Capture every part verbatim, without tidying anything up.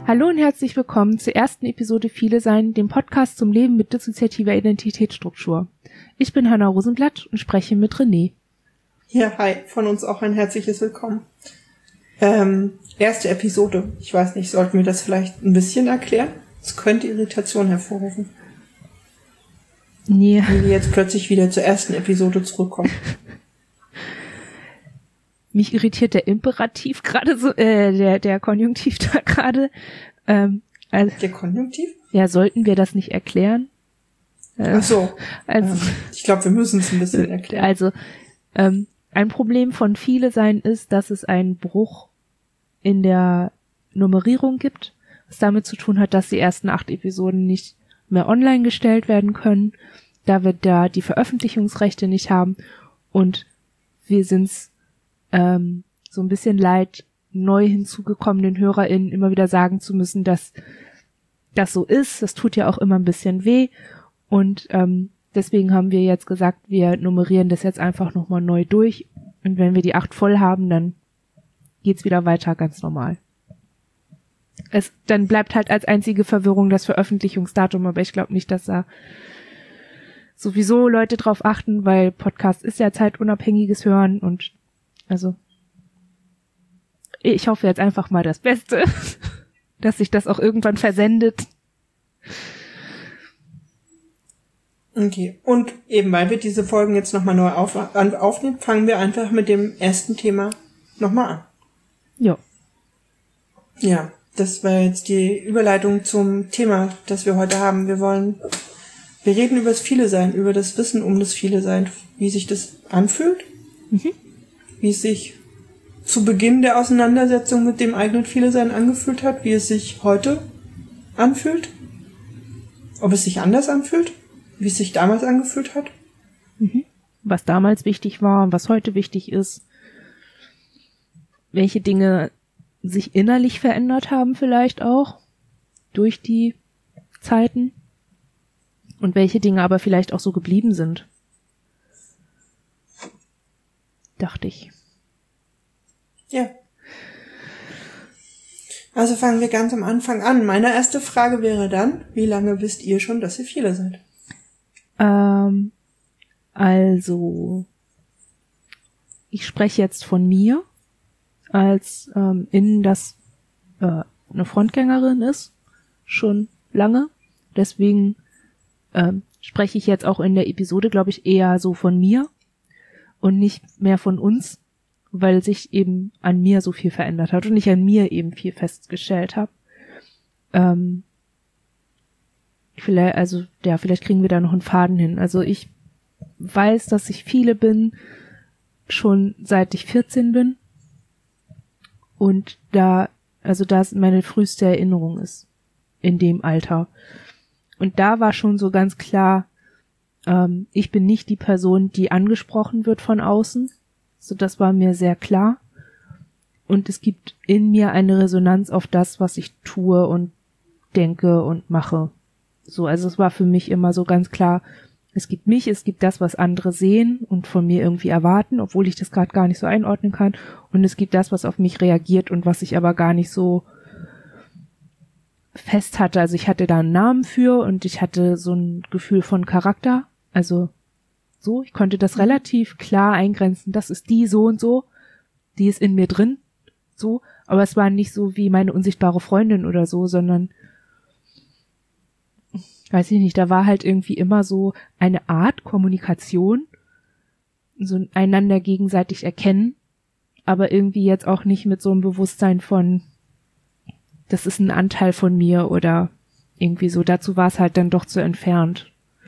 Hallo und herzlich willkommen zur ersten Episode Viele Sein, dem Podcast zum Leben mit dissoziativer Identitätsstruktur. Ich bin Hanna Rosenblatt und spreche mit René. Ja, hi, von uns auch ein herzliches Willkommen. Ähm, erste Episode. Ich weiß nicht, sollten wir das vielleicht ein bisschen erklären? Es könnte Irritation hervorrufen. Nee. Wenn wir jetzt plötzlich wieder zur ersten Episode zurückkommen. Mich irritiert der Imperativ gerade so, äh, der, der Konjunktiv da gerade. Ähm, also, der Konjunktiv? Ja, sollten wir das nicht erklären? Äh, Ach so. Also, ähm, ich glaube, wir müssen es ein bisschen erklären. Also, ähm, ein Problem von Viele Sein ist, dass es einen Bruch in der Nummerierung gibt, was damit zu tun hat, dass die ersten acht Episoden nicht mehr online gestellt werden können, da wir da die Veröffentlichungsrechte nicht haben und wir sind's ähm, so ein bisschen leid, neu hinzugekommenen HörerInnen immer wieder sagen zu müssen, dass das so ist. Das tut ja auch immer ein bisschen weh und ähm, deswegen haben wir jetzt gesagt, wir nummerieren das jetzt einfach nochmal neu durch und wenn wir die acht voll haben, dann geht's wieder weiter ganz normal. Es, dann bleibt halt als einzige Verwirrung das Veröffentlichungsdatum, aber ich glaube nicht, dass da sowieso Leute drauf achten, weil Podcast ist ja zeitunabhängiges Hören und also ich hoffe jetzt einfach mal das Beste, dass sich das auch irgendwann versendet. Okay, und eben weil wir diese Folgen jetzt nochmal neu auf, an, aufnehmen, fangen wir einfach mit dem ersten Thema nochmal an. Ja. Ja, das war jetzt die Überleitung zum Thema, das wir heute haben. Wir wollen, wir reden über das Viele-Sein, über das Wissen um das Viele-Sein, wie sich das anfühlt, mhm. wie es sich zu Beginn der Auseinandersetzung mit dem eigenen Viele-Sein angefühlt hat, wie es sich heute anfühlt, ob es sich anders anfühlt, wie es sich damals angefühlt hat. Mhm. Was damals wichtig war, was heute wichtig ist, welche Dinge sich innerlich verändert haben vielleicht auch durch die Zeiten und welche Dinge aber vielleicht auch so geblieben sind. Dachte ich. Ja. Also fangen wir ganz am Anfang an. Meine erste Frage wäre dann, wie lange wisst ihr schon, dass ihr Viele seid? Ähm, also, ich spreche jetzt von mir, als ähm, innen das äh, eine Frontgängerin ist, schon lange. Deswegen ähm, spreche ich jetzt auch in der Episode, glaube ich, eher so von mir und nicht mehr von uns, weil sich eben an mir so viel verändert hat und ich an mir eben viel festgestellt habe. Ähm, vielleicht, also ja, vielleicht kriegen wir da noch einen Faden hin. Also ich weiß, dass ich Viele bin, schon seit ich vierzehn bin. Und da, also da meine früheste Erinnerung ist, in dem Alter. Und da war schon so ganz klar, ähm, ich bin nicht die Person, die angesprochen wird von außen. So, das war mir sehr klar. Und es gibt in mir eine Resonanz auf das, was ich tue und denke und mache. So, also es war für mich immer so ganz klar, es gibt mich, es gibt das, was andere sehen und von mir irgendwie erwarten, obwohl ich das gerade gar nicht so einordnen kann. Und es gibt das, was auf mich reagiert und was ich aber gar nicht so fest hatte. Also ich hatte da einen Namen für und ich hatte so ein Gefühl von Charakter. Also so, ich konnte das relativ klar eingrenzen. Das ist die so und so, die ist in mir drin. So, aber es war nicht so wie meine unsichtbare Freundin oder so, sondern weiß ich nicht, da war halt irgendwie immer so eine Art Kommunikation, so einander gegenseitig erkennen, aber irgendwie jetzt auch nicht mit so einem Bewusstsein von, das ist ein Anteil von mir oder irgendwie so, dazu war es halt dann doch zu entfernt.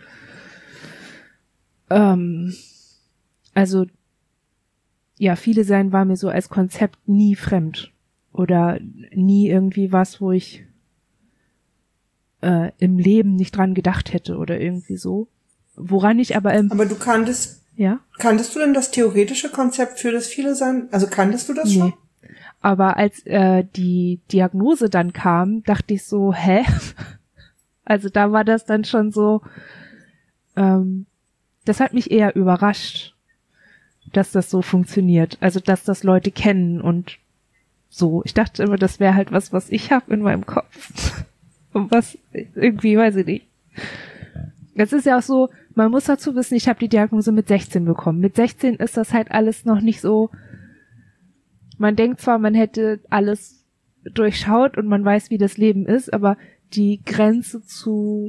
Ähm, also, ja, Viele Sein war mir so als Konzept nie fremd oder nie irgendwie was, wo ich Äh, im Leben nicht dran gedacht hätte oder irgendwie so. Woran ich aber... Ähm, aber du kanntest... Ja? Kanntest du denn das theoretische Konzept für das Viele-Sein? Also kanntest du das nee. schon? Aber als äh, die Diagnose dann kam, dachte ich so, hä? Also da war das dann schon so... Ähm, das hat mich eher überrascht, dass das so funktioniert. Also dass das Leute kennen und so. Ich dachte immer, das wäre halt was, was ich habe in meinem Kopf. Und was irgendwie, weiß ich nicht. Es ist ja auch so, man muss dazu wissen, ich habe die Diagnose mit sechzehn bekommen. Mit sechzehn ist das halt alles noch nicht so, man denkt zwar, man hätte alles durchschaut und man weiß, wie das Leben ist, aber die Grenze zu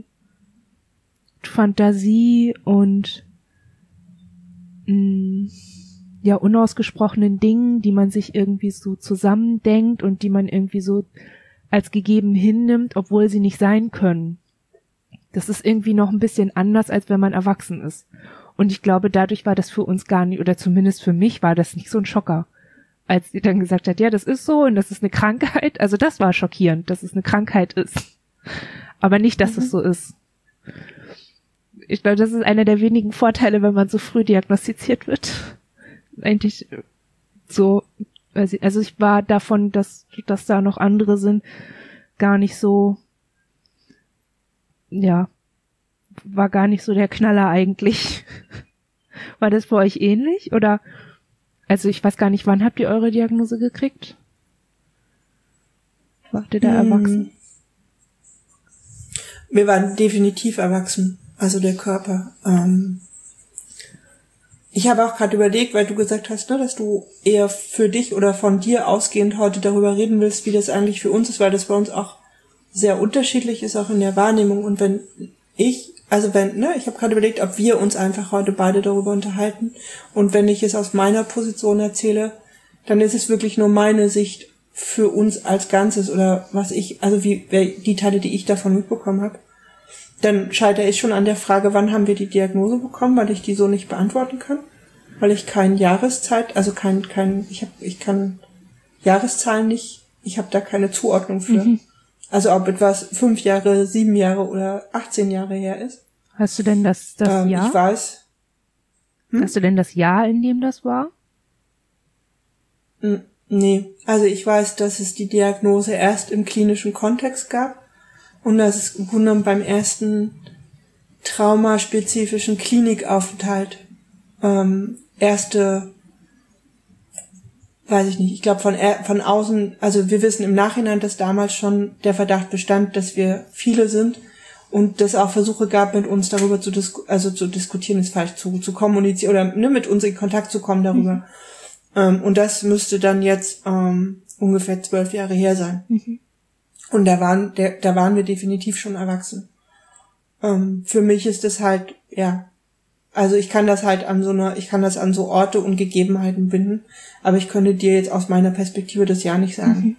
Fantasie und mh, ja, unausgesprochenen Dingen, die man sich irgendwie so zusammendenkt und die man irgendwie so als gegeben hinnimmt, obwohl sie nicht sein können. Das ist irgendwie noch ein bisschen anders, als wenn man erwachsen ist. Und ich glaube, dadurch war das für uns gar nicht, oder zumindest für mich war das nicht so ein Schocker. Als sie dann gesagt hat, ja, das ist so und das ist eine Krankheit. Also das war schockierend, dass es eine Krankheit ist. Aber nicht, dass mhm. es so ist. Ich glaube, das ist einer der wenigen Vorteile, wenn man so früh diagnostiziert wird. Eigentlich so, also ich war davon, dass, dass da noch andere sind, gar nicht so, ja, war gar nicht so der Knaller eigentlich. War das bei euch ähnlich? Oder, also ich weiß gar nicht, wann habt ihr eure Diagnose gekriegt? Wart ihr da hm. erwachsen? Wir waren definitiv erwachsen, also der Körper. Ähm Ich habe auch gerade überlegt, weil du gesagt hast, ne, dass du eher für dich oder von dir ausgehend heute darüber reden willst, wie das eigentlich für uns ist, weil das bei uns auch sehr unterschiedlich ist, auch in der Wahrnehmung. Und wenn ich, also wenn, ne, ich habe gerade überlegt, ob wir uns einfach heute beide darüber unterhalten. Und wenn ich es aus meiner Position erzähle, dann ist es wirklich nur meine Sicht für uns als Ganzes oder was ich, also wie die Teile, die ich davon mitbekommen habe. Dann scheitere ich schon an der Frage, wann haben wir die Diagnose bekommen, weil ich die so nicht beantworten kann, weil ich keine Jahreszeit, also kein, kein, ich habe, ich kann Jahreszahlen nicht, ich habe da keine Zuordnung für. Mhm. Also ob etwas fünf Jahre, sieben Jahre oder achtzehn Jahre her ist. Hast du denn das, das ähm, Jahr? Ich weiß. Hm? Hast du denn das Jahr, in dem das war? Nee, also ich weiß, dass es die Diagnose erst im klinischen Kontext gab. Und dass es im Grunde genommen beim ersten traumaspezifischen Klinikaufenthalt ähm, erste, weiß ich nicht, ich glaube von von außen, also wir wissen im Nachhinein, dass damals schon der Verdacht bestand, dass wir viele sind und dass auch Versuche gab, mit uns darüber zu dis- also zu diskutieren, ist falsch, zu zu kommunizieren oder ne, mit uns in Kontakt zu kommen darüber. Mhm. Ähm, und das müsste dann jetzt ähm, ungefähr zwölf Jahre her sein. Mhm. Und da waren, der, da waren wir definitiv schon erwachsen. Ähm, für mich ist das halt, ja, also ich kann das halt an so einer, ich kann das an so Orte und Gegebenheiten binden, aber ich könnte dir jetzt aus meiner Perspektive das Jahr nicht sagen.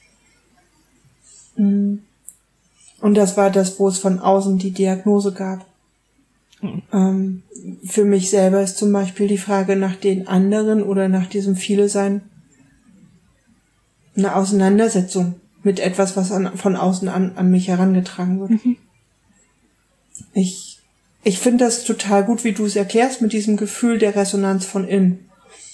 Mhm. Und das war das, wo es von außen die Diagnose gab. Mhm. Ähm, für mich selber ist zum Beispiel die Frage nach den anderen oder nach diesem Viele-Sein eine Auseinandersetzung mit etwas, was an, von außen an, an mich herangetragen wird. Mhm. Ich, ich finde das total gut, wie du es erklärst, mit diesem Gefühl der Resonanz von innen.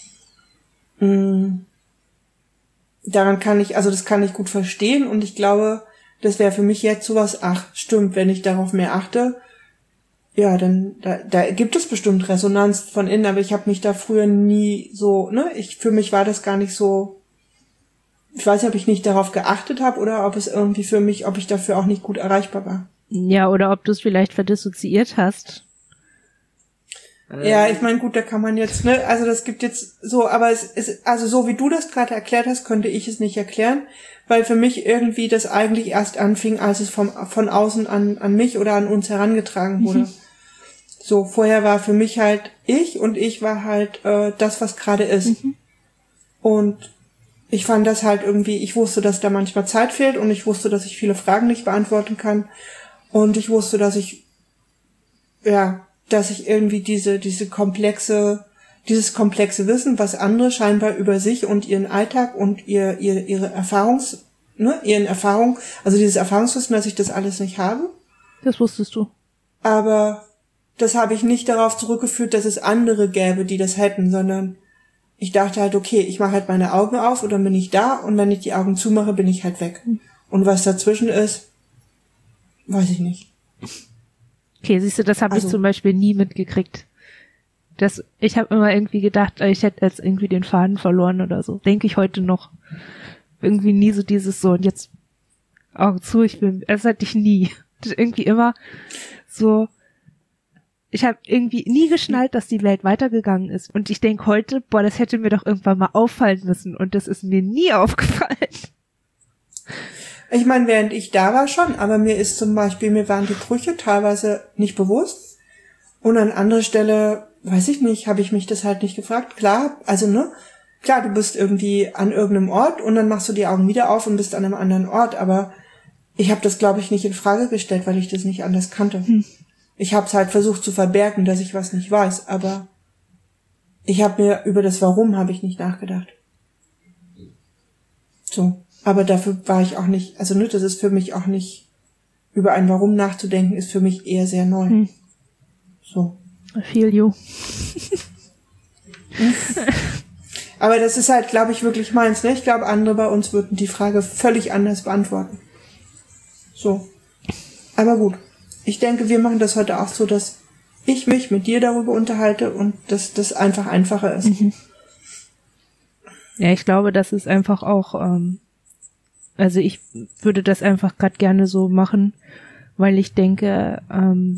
Mhm. Daran kann ich, also das kann ich gut verstehen und ich glaube, das wäre für mich jetzt sowas, ach, stimmt, wenn ich darauf mehr achte, ja, dann, da, da gibt es bestimmt Resonanz von innen, aber ich habe mich da früher nie so, ne, ich, für mich war das gar nicht so, ich weiß nicht, ob ich nicht darauf geachtet habe oder ob es irgendwie für mich, ob ich dafür auch nicht gut erreichbar war. Ja, oder ob du es vielleicht verdissoziiert hast. Ja, ich meine, gut, da kann man jetzt, ne, also das gibt jetzt so, aber es ist, also so wie du das gerade erklärt hast, könnte ich es nicht erklären, weil für mich irgendwie das eigentlich erst anfing, als es vom, von außen an, an mich oder an uns herangetragen wurde. Mhm. So, vorher war für mich halt ich und ich war halt äh, das, was gerade ist. Mhm. Und ich fand das halt irgendwie, ich wusste, dass da manchmal Zeit fehlt und ich wusste, dass ich viele Fragen nicht beantworten kann und ich wusste, dass ich, ja, dass ich irgendwie diese, diese komplexe, dieses komplexe Wissen, was andere scheinbar über sich und ihren Alltag und ihr, ihr, ihre Erfahrungs, ne, ihren Erfahrungen, also dieses Erfahrungswissen, dass ich das alles nicht habe. Das wusstest du. Aber das habe ich nicht darauf zurückgeführt, dass es andere gäbe, die das hätten, sondern ich dachte halt, okay, ich mache halt meine Augen auf und dann bin ich da und wenn ich die Augen zumache, bin ich halt weg. Und was dazwischen ist, weiß ich nicht. Okay, siehst du, das habe also, ich zum Beispiel nie mitgekriegt. Das, ich habe immer irgendwie gedacht, ich hätte jetzt irgendwie den Faden verloren oder so. Denke ich heute noch. irgendwie nie so dieses so, und jetzt Augen zu, ich will, das hatte ich nie. Irgendwie immer so, ich habe irgendwie nie geschnallt, dass die Welt weitergegangen ist. Und ich denke heute, boah, das hätte mir doch irgendwann mal auffallen müssen. Und das ist mir nie aufgefallen. Ich meine, während ich da war schon, aber mir ist zum Beispiel, mir waren die Brüche teilweise nicht bewusst. Und an anderer Stelle, weiß ich nicht, habe ich mich das halt nicht gefragt. Klar, also ne, klar, du bist irgendwie an irgendeinem Ort und dann machst du die Augen wieder auf und bist an einem anderen Ort. Aber ich habe das, glaube ich, nicht in Frage gestellt, weil ich das nicht anders kannte. Hm. Ich habe es halt versucht zu verbergen, dass ich was nicht weiß, aber ich habe mir über das Warum habe ich nicht nachgedacht. So, aber dafür war ich auch nicht, also ne, das ist für mich auch nicht, über ein Warum nachzudenken, ist für mich eher sehr neu. Hm. So. I feel you. Aber das ist halt, glaube ich, wirklich meins, ne? Ich glaube, andere bei uns würden die Frage völlig anders beantworten. So. Aber gut. Ich denke, wir machen das heute auch so, dass ich mich mit dir darüber unterhalte und dass das einfach einfacher ist. Mhm. Ja, ich glaube, das ist einfach auch, ähm, also ich würde das einfach gerade gerne so machen, weil ich denke, ähm,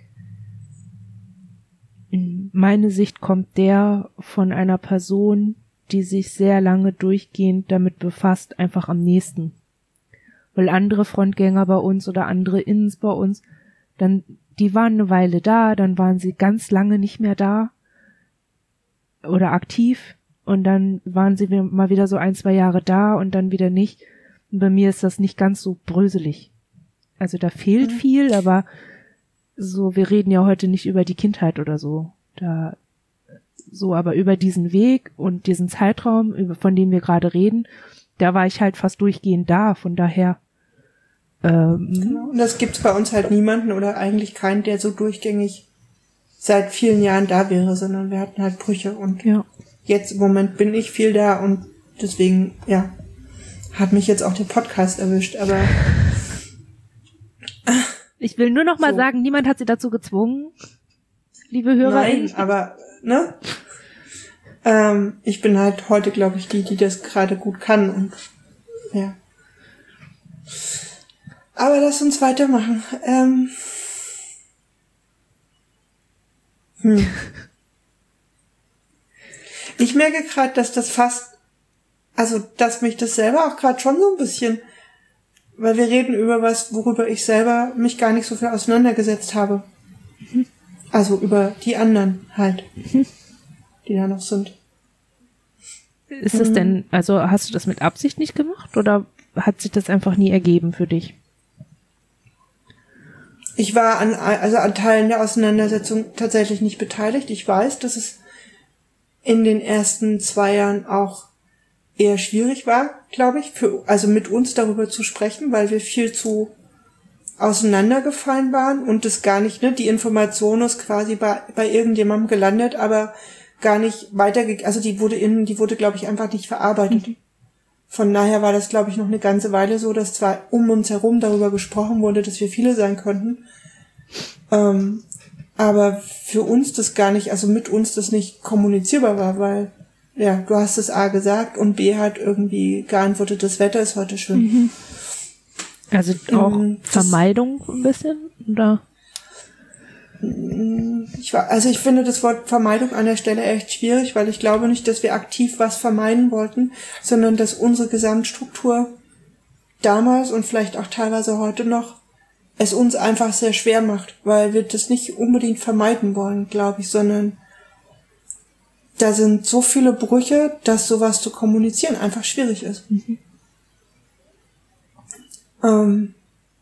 meine Sicht kommt der von einer Person, die sich sehr lange durchgehend damit befasst, einfach am nächsten. Weil andere Frontgänger bei uns oder andere Inns bei uns, dann, die waren eine Weile da, dann waren sie ganz lange nicht mehr da oder aktiv und dann waren sie mal wieder so ein, zwei Jahre da und dann wieder nicht. Und bei mir ist das nicht ganz so bröselig. Also da fehlt mhm. viel, aber so, wir reden ja heute nicht über die Kindheit oder so. Da, so, aber über diesen Weg und diesen Zeitraum, über, von dem wir gerade reden, da war ich halt fast durchgehend da, von daher. Ähm, genau. Und das gibt's bei uns halt niemanden oder eigentlich keinen, der so durchgängig seit vielen Jahren da wäre, sondern wir hatten halt Brüche und ja. Jetzt im Moment bin ich viel da und deswegen, ja, hat mich jetzt auch der Podcast erwischt, aber ich will nur noch mal so. sagen, niemand hat sie dazu gezwungen, liebe HörerInnen. Nein, aber, ne? Ähm, ich bin halt heute, glaube ich, die, die das gerade gut kann und, ja. Aber lass uns weitermachen. Ähm, hm. Ich merke gerade, dass das fast, also, dass mich das selber auch gerade schon so ein bisschen, weil wir reden über was, worüber ich selber mich gar nicht so viel auseinandergesetzt habe. Mhm. Also über die anderen halt, mhm. die da noch sind. Ist das denn, also hast du das mit Absicht nicht gemacht oder hat sich das einfach nie ergeben für dich? Ich war an, also an Teilen der Auseinandersetzung tatsächlich nicht beteiligt. Ich weiß, dass es in den ersten zwei Jahren auch eher schwierig war, glaube ich, für, also mit uns darüber zu sprechen, weil wir viel zu auseinandergefallen waren und das gar nicht, ne, die Information ist quasi bei, bei irgendjemandem gelandet, aber gar nicht weitergegangen, also die wurde in, die wurde, glaube ich, einfach nicht verarbeitet. Mhm. Von daher war das, glaube ich, noch eine ganze Weile so, dass zwar um uns herum darüber gesprochen wurde, dass wir viele sein könnten, ähm, aber für uns das gar nicht, also mit uns das nicht kommunizierbar war, weil, ja, du hast es A gesagt und B hat irgendwie geantwortet, das Wetter ist heute schön. Mhm. Also auch ähm, Vermeidung ein bisschen, oder? Ich war, also ich finde das Wort Vermeidung an der Stelle echt schwierig, weil ich glaube nicht, dass wir aktiv was vermeiden wollten, sondern dass unsere Gesamtstruktur damals und vielleicht auch teilweise heute noch es uns einfach sehr schwer macht, weil wir das nicht unbedingt vermeiden wollen, glaube ich, sondern da sind so viele Brüche, dass sowas zu kommunizieren einfach schwierig ist. Mhm. Ähm,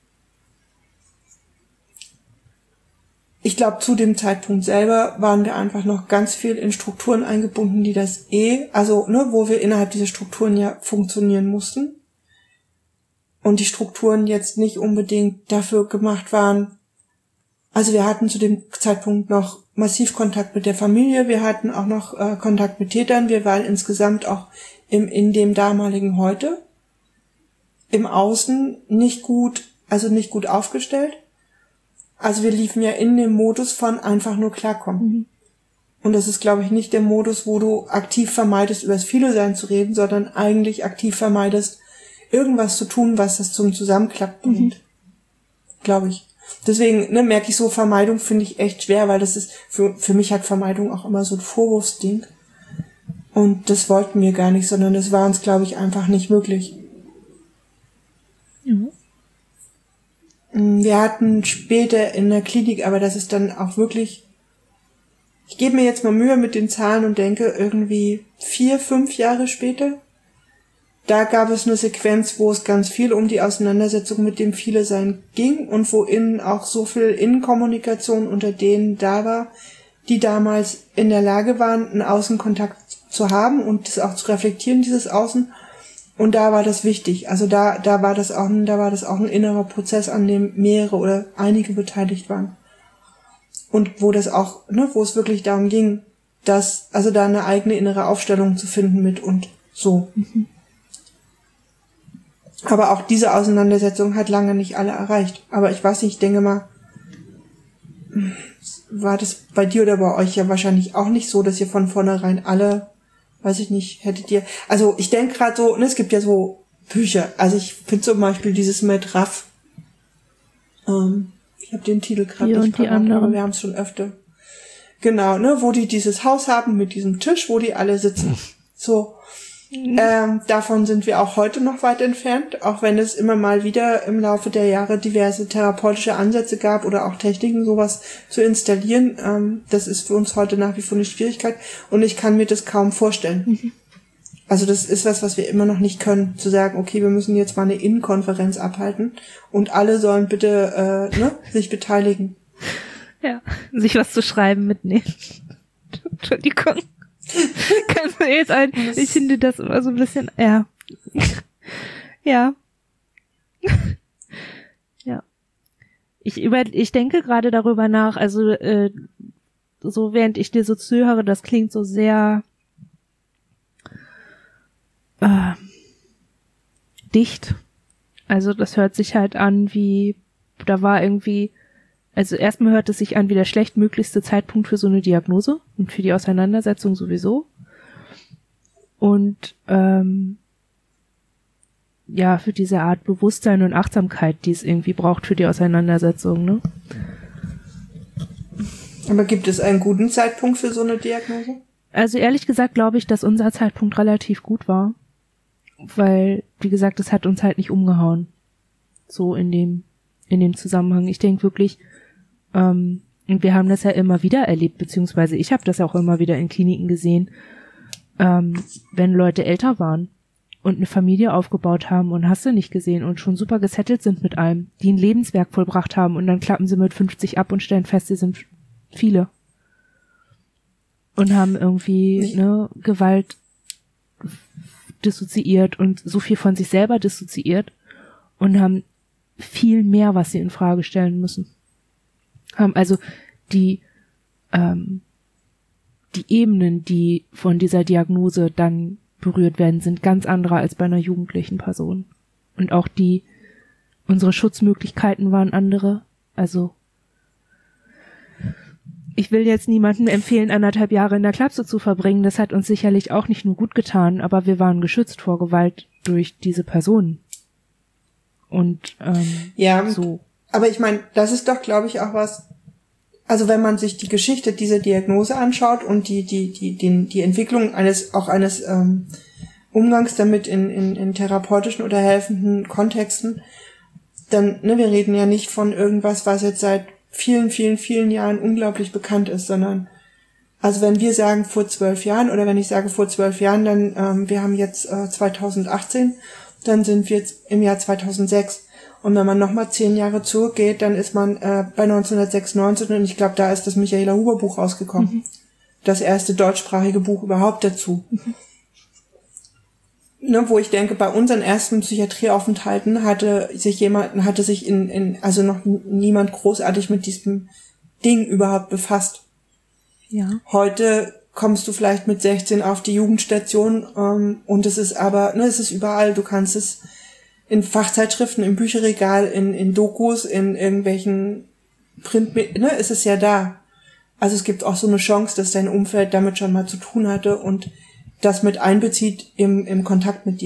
ich glaube, zu dem Zeitpunkt selber waren wir einfach noch ganz viel in Strukturen eingebunden, die das eh, also ne, wo wir innerhalb dieser Strukturen ja funktionieren mussten. Und die Strukturen jetzt nicht unbedingt dafür gemacht waren. Also wir hatten zu dem Zeitpunkt noch massiv Kontakt mit der Familie, wir hatten auch noch äh, Kontakt mit Tätern, wir waren insgesamt auch im in dem damaligen Heute im Außen nicht gut, also nicht gut aufgestellt. Also wir liefen ja in dem Modus von einfach nur klarkommen. Mhm. Und das ist, glaube ich, nicht der Modus, wo du aktiv vermeidest, über das Viele-Sein zu reden, sondern eigentlich aktiv vermeidest, irgendwas zu tun, was das zum Zusammenklappen bringt. Mhm. Glaube ich. Deswegen ne, merke ich so, Vermeidung finde ich echt schwer, weil das ist, für, für mich hat Vermeidung auch immer so ein Vorwurfsding. Und das wollten wir gar nicht, sondern das war uns, glaube ich, einfach nicht möglich. Mhm. Wir hatten später in der Klinik, aber das ist dann auch wirklich, ich gebe mir jetzt mal Mühe mit den Zahlen und denke irgendwie vier, fünf Jahre später, da gab es eine Sequenz, wo es ganz viel um die Auseinandersetzung mit dem Viele-Sein ging und wo innen auch so viel Innenkommunikation unter denen da war, die damals in der Lage waren, einen Außenkontakt zu haben und das auch zu reflektieren, dieses Außen. Und da war das wichtig. Also da, da war das auch, ein, da war das auch ein innerer Prozess, an dem mehrere oder einige beteiligt waren. Und wo das auch, ne, wo es wirklich darum ging, dass, also da eine eigene innere Aufstellung zu finden mit und so. Mhm. Aber auch diese Auseinandersetzung hat lange nicht alle erreicht. Aber ich weiß nicht, ich denke mal, war das bei dir oder bei euch ja wahrscheinlich auch nicht so, dass ihr von vornherein alle, weiß ich nicht, hättet ihr, also ich denke gerade so, ne, es gibt ja so Bücher, also ich finde zum Beispiel dieses mit Raff, ähm, ich habe den Titel gerade nicht parat, aber wir haben es schon öfter. Genau, ne, wo die dieses Haus haben mit diesem Tisch, wo die alle sitzen. So. Mhm. Ähm, davon sind wir auch heute noch weit entfernt, auch wenn es immer mal wieder im Laufe der Jahre diverse therapeutische Ansätze gab oder auch Techniken, sowas zu installieren. Ähm, das ist für uns heute nach wie vor eine Schwierigkeit und ich kann mir das kaum vorstellen. Mhm. Also das ist was, was wir immer noch nicht können, zu sagen, okay, wir müssen jetzt mal eine Innenkonferenz abhalten und alle sollen bitte äh, ne, sich beteiligen. Ja, sich was zu schreiben mitnehmen. Entschuldigung. Kannst du jetzt ein, ich finde das immer so ein bisschen, ja. Ja. Ja. Ich über, ich denke gerade darüber nach, also, äh, so während ich dir so zuhöre, das klingt so sehr, äh, dicht. Also, das hört sich halt an wie, da war irgendwie, also erstmal hört es sich an wie der schlechtmöglichste Zeitpunkt für so eine Diagnose und für die Auseinandersetzung sowieso. Und ähm, ja, für diese Art Bewusstsein und Achtsamkeit, die es irgendwie braucht für die Auseinandersetzung, ne? Aber gibt es einen guten Zeitpunkt für so eine Diagnose? Also ehrlich gesagt glaube ich, dass unser Zeitpunkt relativ gut war. Weil, wie gesagt, es hat uns halt nicht umgehauen. So in dem, in dem Zusammenhang. Ich denke wirklich, Ähm, und wir haben das ja immer wieder erlebt, beziehungsweise ich habe das ja auch immer wieder in Kliniken gesehen, ähm, wenn Leute älter waren und eine Familie aufgebaut haben und hast du nicht gesehen und schon super gesettelt sind mit allem, die ein Lebenswerk vollbracht haben und dann klappen sie mit fünfzig ab und stellen fest, sie sind viele. Und haben irgendwie ne Gewalt dissoziiert und so viel von sich selber dissoziiert und haben viel mehr, was sie in Frage stellen müssen. Haben also die ähm, die Ebenen, die von dieser Diagnose dann berührt werden, sind ganz andere als bei einer jugendlichen Person. Und auch die, unsere Schutzmöglichkeiten waren andere. Also ich will jetzt niemandem empfehlen, anderthalb Jahre in der Klapse zu verbringen. Das hat uns sicherlich auch nicht nur gut getan, aber wir waren geschützt vor Gewalt durch diese Personen. Und ähm, ja, so. Aber ich meine, das ist doch, glaube ich, auch was, also wenn man sich die Geschichte dieser Diagnose anschaut und die die die die, die Entwicklung eines auch eines ähm, Umgangs damit in, in in therapeutischen oder helfenden Kontexten, dann, ne, wir reden ja nicht von irgendwas, was jetzt seit vielen, vielen, vielen Jahren unglaublich bekannt ist, sondern, also wenn wir sagen vor zwölf Jahren oder wenn ich sage vor zwölf Jahren, dann, ähm, wir haben jetzt äh, zweitausendachtzehn, dann sind wir jetzt im Jahr zweitausendsechs. Und wenn man nochmal zehn Jahre zurückgeht, dann ist man äh, bei neunzehnhundertsechsundneunzig und ich glaube, da ist das Michaela Huber Buch rausgekommen. Mhm. Das erste deutschsprachige Buch überhaupt dazu. Mhm. Ne, wo ich denke, bei unseren ersten Psychiatrieaufenthalten hatte sich jemand, hatte sich in, in also noch niemand großartig mit diesem Ding überhaupt befasst. Ja. Heute kommst du vielleicht mit sechzehn auf die Jugendstation ähm, und es ist aber, ne, es ist überall, du kannst es in Fachzeitschriften, im Bücherregal, in, in Dokus, in irgendwelchen Print, ne, ist es ja da. Also es gibt auch so eine Chance, dass dein Umfeld damit schon mal zu tun hatte und das mit einbezieht im, im Kontakt mit dir.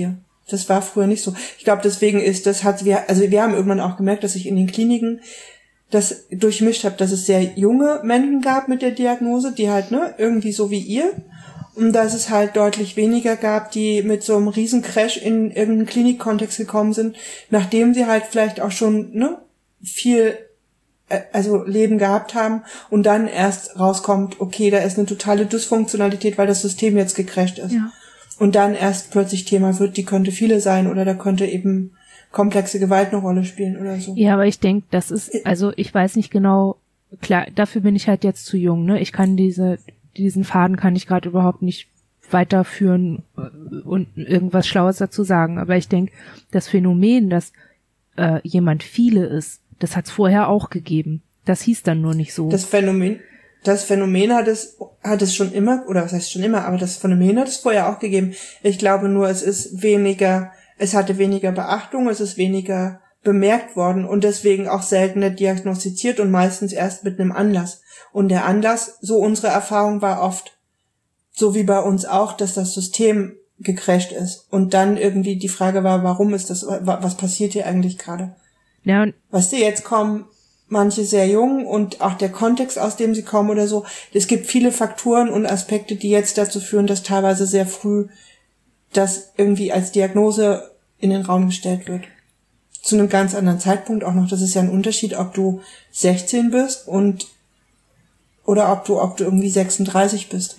Das war früher nicht so. Ich glaube, deswegen ist das hat wir also wir haben irgendwann auch gemerkt, dass ich in den Kliniken das durchmischt habe, dass es sehr junge Menschen gab mit der Diagnose, die halt ne irgendwie so wie ihr, und dass es halt deutlich weniger gab, die mit so einem riesen Crash in irgendeinen Klinikkontext gekommen sind, nachdem sie halt vielleicht auch schon ne viel also Leben gehabt haben und dann erst rauskommt, okay, da ist eine totale Dysfunktionalität, weil das System jetzt gecrasht ist. Ja. Und dann erst plötzlich Thema wird, die könnte viele sein oder da könnte eben komplexe Gewalt eine Rolle spielen oder so. Ja, aber ich denke, das ist, also ich weiß nicht genau, klar, dafür bin ich halt jetzt zu jung, ne? Ich kann diese, diesen Faden kann ich gerade überhaupt nicht weiterführen und irgendwas Schlaues dazu sagen. Aber ich denke, das Phänomen, dass äh, jemand viele ist, das hat es vorher auch gegeben. Das hieß dann nur nicht so. Das Phänomen, das Phänomen hat es, hat es schon immer, oder was heißt schon immer, aber das Phänomen hat es vorher auch gegeben. Ich glaube nur, es ist weniger, es hatte weniger Beachtung, es ist weniger bemerkt worden und deswegen auch seltener diagnostiziert und meistens erst mit einem Anlass. Und der Anlass, so unsere Erfahrung war oft, so wie bei uns auch, dass das System gecrasht ist. Und dann irgendwie die Frage war, warum ist das, was passiert hier eigentlich gerade? Ja, und weißt du, jetzt kommen manche sehr jung und auch der Kontext, aus dem sie kommen oder so. Es gibt viele Faktoren und Aspekte, die jetzt dazu führen, dass teilweise sehr früh das irgendwie als Diagnose in den Raum gestellt wird. Zu einem ganz anderen Zeitpunkt auch noch. Das ist ja ein Unterschied, ob du sechzehn bist und oder ob du ob du irgendwie sechsunddreißig bist.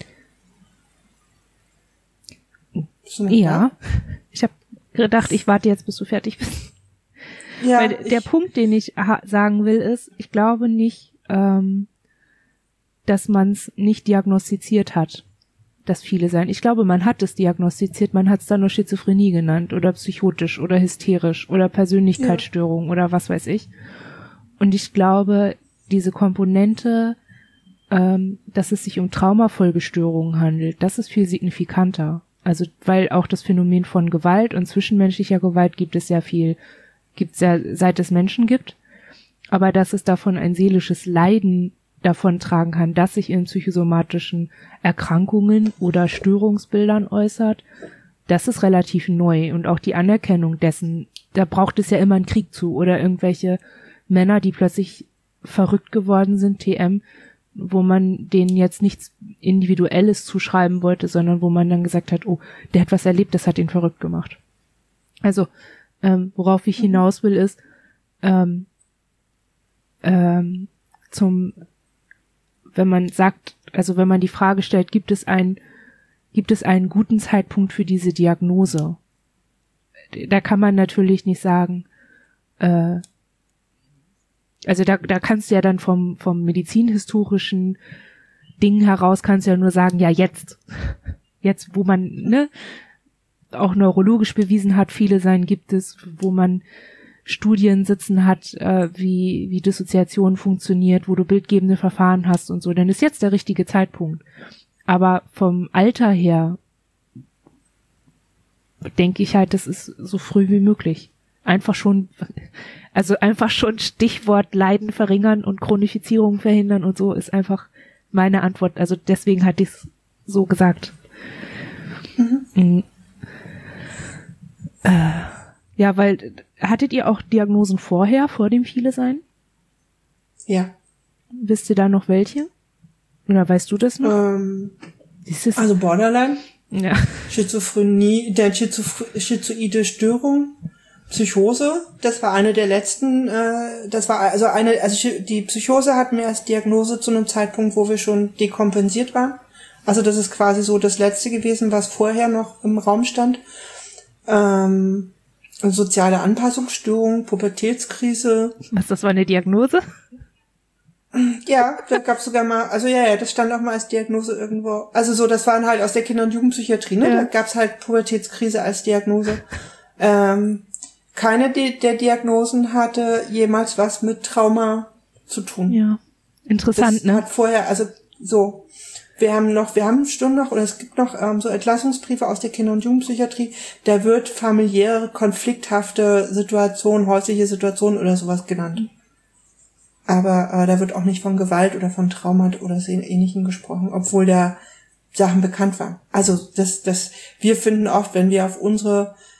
bist du ja, ich habe gedacht, ich warte jetzt, bis du fertig bist. Ja, Weil der Punkt, den ich ha- sagen will, ist, ich glaube nicht, ähm, dass man es nicht diagnostiziert hat, dass viele sein. Ich glaube, man hat es diagnostiziert, man hat es dann nur Schizophrenie genannt oder psychotisch oder hysterisch oder Persönlichkeitsstörung ja. oder was weiß ich. Und ich glaube, diese Komponente, ähm, dass es sich um Traumafolgestörungen handelt, das ist viel signifikanter. Also, weil auch das Phänomen von Gewalt und zwischenmenschlicher Gewalt gibt es ja viel, gibt's ja, seit es Menschen gibt, aber dass es davon ein seelisches Leiden davon tragen kann, das sich in psychosomatischen Erkrankungen oder Störungsbildern äußert, das ist relativ neu und auch die Anerkennung dessen, da braucht es ja immer einen Krieg zu oder irgendwelche Männer, die plötzlich verrückt geworden sind, T M, wo man denen jetzt nichts Individuelles zuschreiben wollte, sondern wo man dann gesagt hat, oh, der hat was erlebt, das hat ihn verrückt gemacht. Also, Ähm, worauf ich hinaus will, ist ähm, ähm, zum, wenn man sagt, also wenn man die Frage stellt, gibt es einen, gibt es einen guten Zeitpunkt für diese Diagnose? Da kann man natürlich nicht sagen, äh, also da, da kannst du ja dann vom vom medizinhistorischen Ding heraus kannst du ja nur sagen, ja jetzt, jetzt wo man ne auch neurologisch bewiesen hat, viele sein gibt es, wo man Studien sitzen hat, äh, wie wie Dissoziation funktioniert, wo du bildgebende Verfahren hast und so, dann ist jetzt der richtige Zeitpunkt. Aber vom Alter her denke ich halt, das ist so früh wie möglich. Einfach schon, also einfach schon Stichwort Leiden verringern und Chronifizierung verhindern und so ist einfach meine Antwort. Also deswegen hatte ich es so gesagt. Mhm. Mhm. Ja, weil, hattet ihr auch Diagnosen vorher, vor dem Viele-Sein? Ja. Wisst ihr da noch welche? Oder weißt du das noch? Ähm, also Borderline, ja. Schizophrenie, der Schizo- schizoide Störung, Psychose, das war eine der letzten, äh, das war also eine, also die Psychose hatten wir als Diagnose zu einem Zeitpunkt, wo wir schon dekompensiert waren. Also das ist quasi so das Letzte gewesen, was vorher noch im Raum stand. Ähm, soziale Anpassungsstörung, Pubertätskrise. Was, das war eine Diagnose? Ja, da gab's sogar mal, also ja, ja, das stand auch mal als Diagnose irgendwo. Also so, das waren halt aus der Kinder- und Jugendpsychiatrie, ne? Ja. Da gab's halt Pubertätskrise als Diagnose. Ähm, keine de- der Diagnosen hatte jemals was mit Trauma zu tun. Ja, interessant, das ne? Hat vorher, also so, wir haben noch, wir haben schon noch, oder es gibt noch ähm, so Entlassungsbriefe aus der Kinder- und Jugendpsychiatrie, da wird familiäre, konflikthafte Situation, häusliche Situation oder sowas genannt. Mhm. Aber äh, da wird auch nicht von Gewalt oder von Trauma oder so Ähnlichem gesprochen, obwohl da Sachen bekannt waren. Also das, das, wir finden oft, wenn wir auf unsere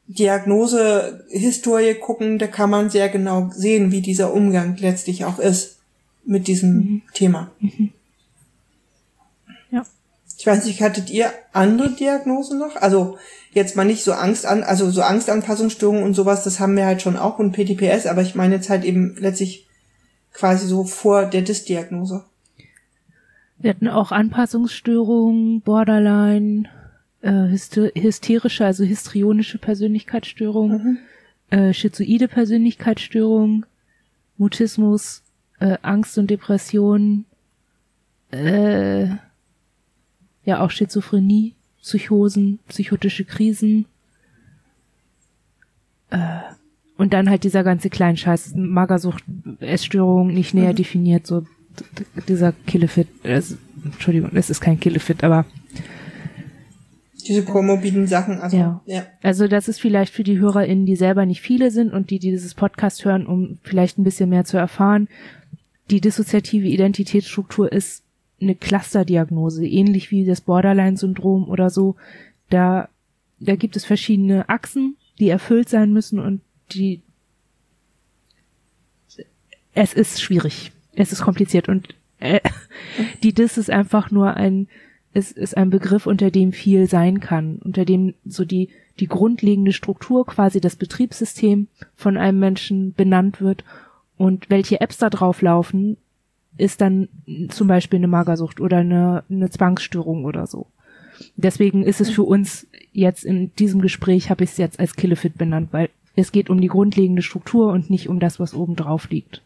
Diagnose-Historie gucken, da kann man sehr genau sehen, wie dieser Umgang letztlich auch ist mit diesem mhm. Thema. Mhm. Ja. Ich weiß nicht, hattet ihr andere Diagnosen noch? Also jetzt mal nicht so Angst an, also so Angstanpassungsstörungen und sowas, das haben wir halt schon auch und P T P S, aber ich meine jetzt halt eben letztlich quasi so vor der D I S-Diagnose. Wir hatten auch Anpassungsstörungen, Borderline, äh, hyster- hysterische, also histrionische Persönlichkeitsstörung, mhm. äh, schizoide Persönlichkeitsstörung, Mutismus, äh, Angst und Depression, äh, ja auch Schizophrenie, Psychosen, psychotische Krisen, äh, und dann halt dieser ganze Kleinscheiß, Magersucht, Essstörung, nicht näher mhm. definiert, so dieser Killefit, also, Entschuldigung, es ist kein Killefit, aber diese komorbiden Sachen, also ja. ja. Also das ist vielleicht für die HörerInnen, die selber nicht viele sind und die, die dieses Podcast hören, um vielleicht ein bisschen mehr zu erfahren. Die dissoziative Identitätsstruktur ist eine Clusterdiagnose, ähnlich wie das Borderline-Syndrom oder so. Da, da gibt es verschiedene Achsen, die erfüllt sein müssen und die, es ist schwierig. Es ist kompliziert und äh, die D I S ist einfach nur ein, es ist ein Begriff, unter dem viel sein kann, unter dem so die die grundlegende Struktur, quasi das Betriebssystem von einem Menschen benannt wird und welche Apps da drauf laufen, ist dann zum Beispiel eine Magersucht oder eine, eine Zwangsstörung oder so. Deswegen ist es für uns jetzt in diesem Gespräch, habe ich es jetzt als Killefit benannt, weil es geht um die grundlegende Struktur und nicht um das, was oben drauf liegt.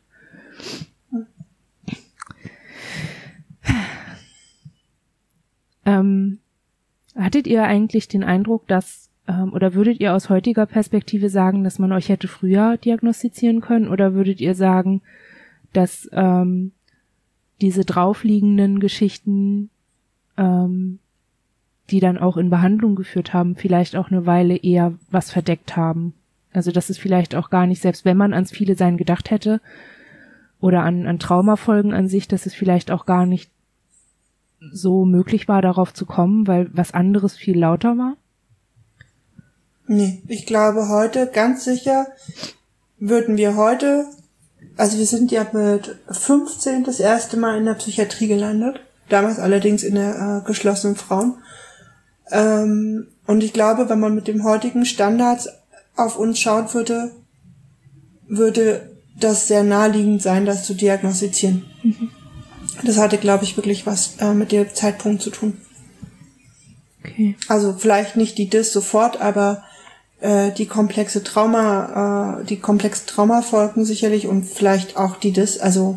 Ähm, hattet ihr eigentlich den Eindruck, dass, ähm, oder würdet ihr aus heutiger Perspektive sagen, dass man euch hätte früher diagnostizieren können, oder würdet ihr sagen, dass ähm, diese draufliegenden Geschichten, ähm, die dann auch in Behandlung geführt haben, vielleicht auch eine Weile eher was verdeckt haben? Also dass es vielleicht auch gar nicht, selbst wenn man ans viele Sein gedacht hätte oder an, an Traumafolgen an sich, dass es vielleicht auch gar nicht so möglich war, darauf zu kommen, weil was anderes viel lauter war? Nee, ich glaube heute ganz sicher würden wir heute, also wir sind ja mit fünfzehn das erste Mal in der Psychiatrie gelandet, damals allerdings in der äh, geschlossenen Frauen. Ähm, und ich glaube, wenn man mit dem heutigen Standards auf uns schauen würde, würde das sehr naheliegend sein, das zu diagnostizieren. Mhm. Das hatte, glaube ich, wirklich was äh, mit dem Zeitpunkt zu tun. Okay. Also vielleicht nicht die D I S sofort, aber äh, die komplexe Trauma, äh, die komplexen Traumafolgen sicherlich und vielleicht auch die D I S. Also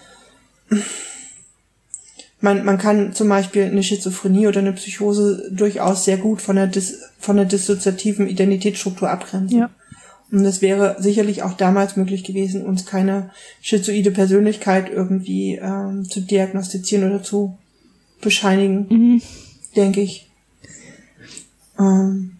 man man kann zum Beispiel eine Schizophrenie oder eine Psychose durchaus sehr gut von der Dis, von der dissoziativen Identitätsstruktur abgrenzen. Ja. Und es wäre sicherlich auch damals möglich gewesen, uns keine schizoide Persönlichkeit irgendwie ähm, zu diagnostizieren oder zu bescheinigen, mhm. denke ich. Ähm,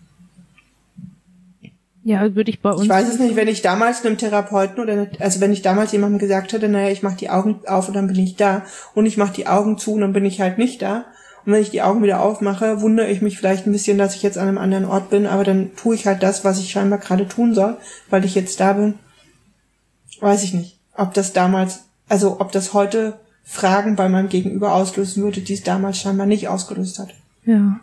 ja, würde ich bei uns... Ich weiß es nicht, wenn ich damals einem Therapeuten oder, also wenn ich damals jemandem gesagt hätte, naja, ich mache die Augen auf und dann bin ich da und ich mache die Augen zu und dann bin ich halt nicht da. Und wenn ich die Augen wieder aufmache, wundere ich mich vielleicht ein bisschen, dass ich jetzt an einem anderen Ort bin, aber dann tue ich halt das, was ich scheinbar gerade tun soll, weil ich jetzt da bin. Weiß ich nicht, ob das damals, also ob das heute Fragen bei meinem Gegenüber auslösen würde, die es damals scheinbar nicht ausgelöst hat. Ja.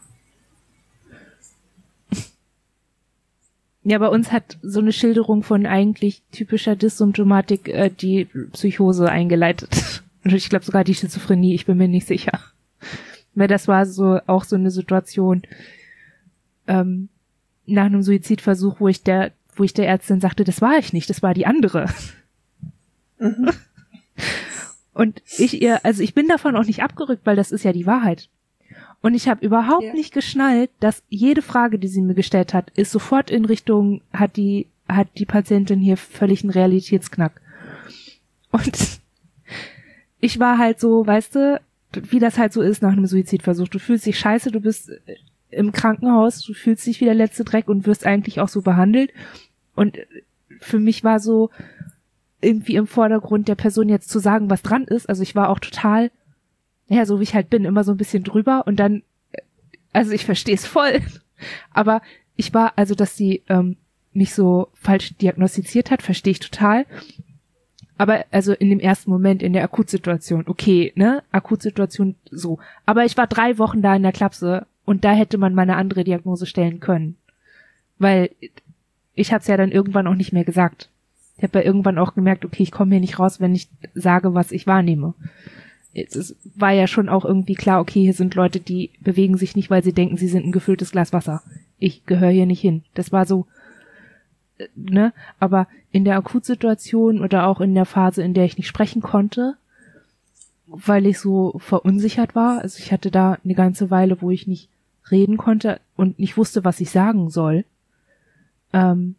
Ja, bei uns hat so eine Schilderung von eigentlich typischer Dyssymptomatik äh, die Psychose eingeleitet. Und ich glaube sogar die Schizophrenie, ich bin mir nicht sicher. Weil das war so auch so eine Situation ähm, nach einem Suizidversuch, wo ich der, wo ich der Ärztin sagte, das war ich nicht, das war die andere. Mhm. Und ich ihr, also ich bin davon auch nicht abgerückt, weil das ist ja die Wahrheit. Und ich habe überhaupt ja. nicht geschnallt, dass jede Frage, die sie mir gestellt hat, ist sofort in Richtung, hat die, hat die Patientin hier völlig einen Realitätsknack. Und ich war halt so, weißt du, wie das halt so ist nach einem Suizidversuch. Du fühlst dich scheiße, du bist im Krankenhaus, du fühlst dich wie der letzte Dreck und wirst eigentlich auch so behandelt. Und für mich war so irgendwie im Vordergrund der Person jetzt zu sagen, was dran ist. Also ich war auch total, ja, so wie ich halt bin, immer so ein bisschen drüber und dann, also ich verstehe es voll, aber ich war, also dass sie ähm, nicht so falsch diagnostiziert hat, verstehe ich total. Aber also in dem ersten Moment, in der Akutsituation, okay, ne, Akutsituation so. Aber ich war drei Wochen da in der Klapse und da hätte man mal eine andere Diagnose stellen können. Weil ich hab's ja dann irgendwann auch nicht mehr gesagt. Ich habe ja irgendwann auch gemerkt, okay, ich komme hier nicht raus, wenn ich sage, was ich wahrnehme. Es war ja schon auch irgendwie klar, okay, hier sind Leute, die bewegen sich nicht, weil sie denken, sie sind ein gefülltes Glas Wasser. Ich gehöre hier nicht hin. Das war so, ne, aber in der Akutsituation oder auch in der Phase, in der ich nicht sprechen konnte, weil ich so verunsichert war, also ich hatte da eine ganze Weile, wo ich nicht reden konnte und nicht wusste, was ich sagen soll. Ähm,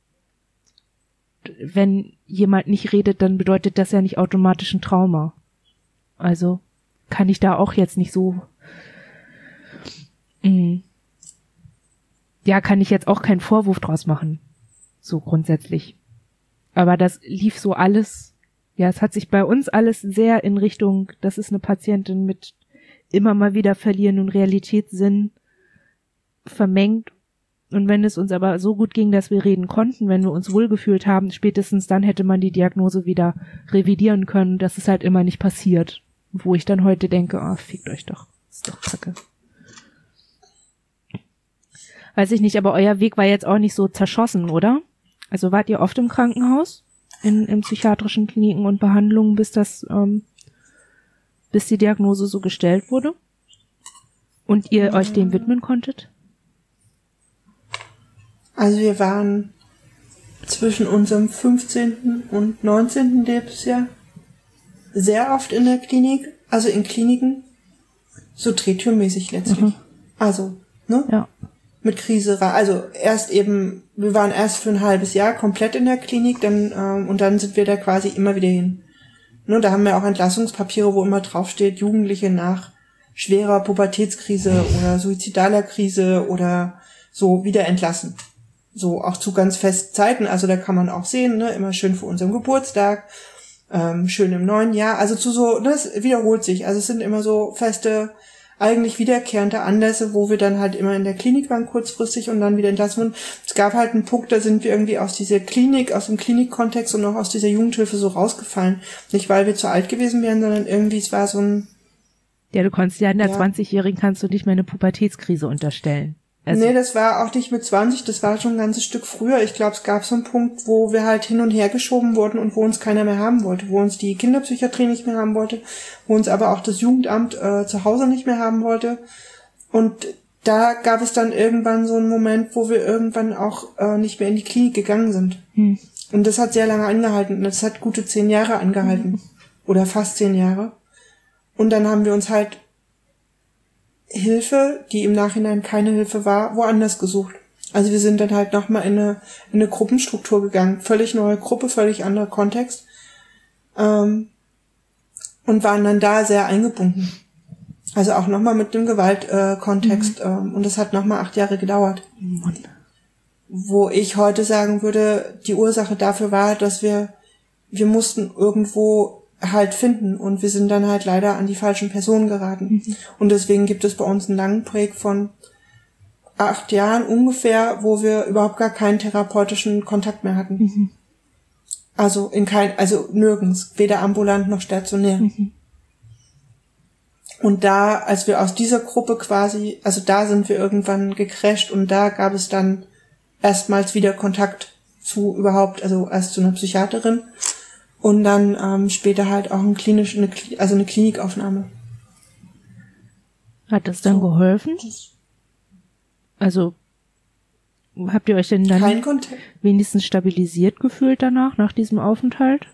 wenn jemand nicht redet, dann bedeutet das ja nicht automatisch ein Trauma. Also kann ich da auch jetzt nicht so, mh, ja, kann ich jetzt auch keinen Vorwurf draus machen. So grundsätzlich. Aber das lief so alles, ja, es hat sich bei uns alles sehr in Richtung, das ist eine Patientin mit immer mal wieder verlierenden Realitätssinn vermengt. Und wenn es uns aber so gut ging, dass wir reden konnten, wenn wir uns wohlgefühlt haben, spätestens dann hätte man die Diagnose wieder revidieren können. Das ist halt immer nicht passiert. Wo ich dann heute denke, ah, oh, fickt euch doch. Ist doch kacke. Weiß ich nicht, aber euer Weg war jetzt auch nicht so zerschossen, oder? Also wart ihr oft im Krankenhaus, in, in psychiatrischen Kliniken und Behandlungen, bis das, ähm, bis die Diagnose so gestellt wurde? Und ihr ja. euch dem widmen konntet? Also wir waren zwischen unserem fünfzehnten und neunzehnten Lebensjahr sehr oft in der Klinik, also in Kliniken, so drehtürmäßig letztlich. Mhm. Also, ne? Ja. Mit Krise, also erst eben, wir waren erst für ein halbes Jahr komplett in der Klinik, dann ähm, und dann sind wir da quasi immer wieder hin. Ne, da haben wir auch Entlassungspapiere, wo immer draufsteht, Jugendliche nach schwerer Pubertätskrise oder suizidaler Krise oder so wieder entlassen. So auch zu ganz festen Zeiten, also da kann man auch sehen, ne, immer schön für unseren Geburtstag, ähm, schön im neuen Jahr, also zu so, das wiederholt sich, also es sind immer so feste, eigentlich wiederkehrende Anlässe, wo wir dann halt immer in der Klinik waren kurzfristig und dann wieder entlassen wurden. Es gab halt einen Punkt, da sind wir irgendwie aus dieser Klinik, aus dem Klinikkontext und auch aus dieser Jugendhilfe so rausgefallen. Nicht, weil wir zu alt gewesen wären, sondern irgendwie, es war so ein... Ja, du konntest ja in der ja. zwanzigjährigen kannst du nicht mehr eine Pubertätskrise unterstellen. Also nee, das war auch nicht mit zwanzig, das war schon ein ganzes Stück früher. Ich glaube, es gab so einen Punkt, wo wir halt hin und her geschoben wurden und wo uns keiner mehr haben wollte, wo uns die Kinderpsychiatrie nicht mehr haben wollte, wo uns aber auch das Jugendamt äh, zu Hause nicht mehr haben wollte. Und da gab es dann irgendwann so einen Moment, wo wir irgendwann auch äh, nicht mehr in die Klinik gegangen sind. Hm. Und das hat sehr lange angehalten. Und das hat gute zehn Jahre angehalten. Mhm. Oder fast zehn Jahre. Und dann haben wir uns halt Hilfe, die im Nachhinein keine Hilfe war, woanders gesucht. Also wir sind dann halt nochmal in eine, in eine Gruppenstruktur gegangen. Völlig neue Gruppe, völlig anderer Kontext. Ähm, und waren dann da sehr eingebunden. Also auch nochmal mit dem Gewaltkontext. Äh, mhm. ähm, und das hat nochmal acht Jahre gedauert. Mhm. Wo ich heute sagen würde, die Ursache dafür war, dass wir, wir mussten irgendwo halt finden und wir sind dann halt leider an die falschen Personen geraten. Mhm. Und deswegen gibt es bei uns einen langen Break von acht Jahren ungefähr, wo wir überhaupt gar keinen therapeutischen Kontakt mehr hatten. Mhm. Also in kein, also nirgends, weder ambulant noch stationär. Mhm. Und da, als wir aus dieser Gruppe quasi, also da sind wir irgendwann gecrasht und da gab es dann erstmals wieder Kontakt zu überhaupt, also erst zu einer Psychiaterin. Und dann ähm, später halt auch ein klinisch, eine, also eine Klinikaufnahme. Hat das dann so geholfen? Also habt ihr euch denn dann Kein Kontakt. wenigstens stabilisiert gefühlt danach, nach diesem Aufenthalt?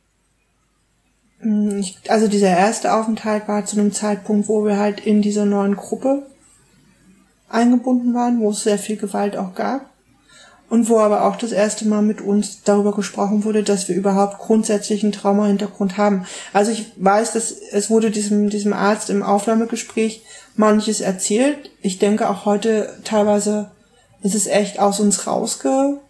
Ich, also dieser erste Aufenthalt war zu einem Zeitpunkt, wo wir halt in dieser neuen Gruppe eingebunden waren, wo es sehr viel Gewalt auch gab. Und wo aber auch das erste Mal mit uns darüber gesprochen wurde, dass wir überhaupt grundsätzlich einen Trauma-Hintergrund haben. Also ich weiß, dass es wurde diesem, diesem Arzt im Aufnahmegespräch manches erzählt. Ich denke auch heute teilweise ist es echt aus uns rausgeplatzt.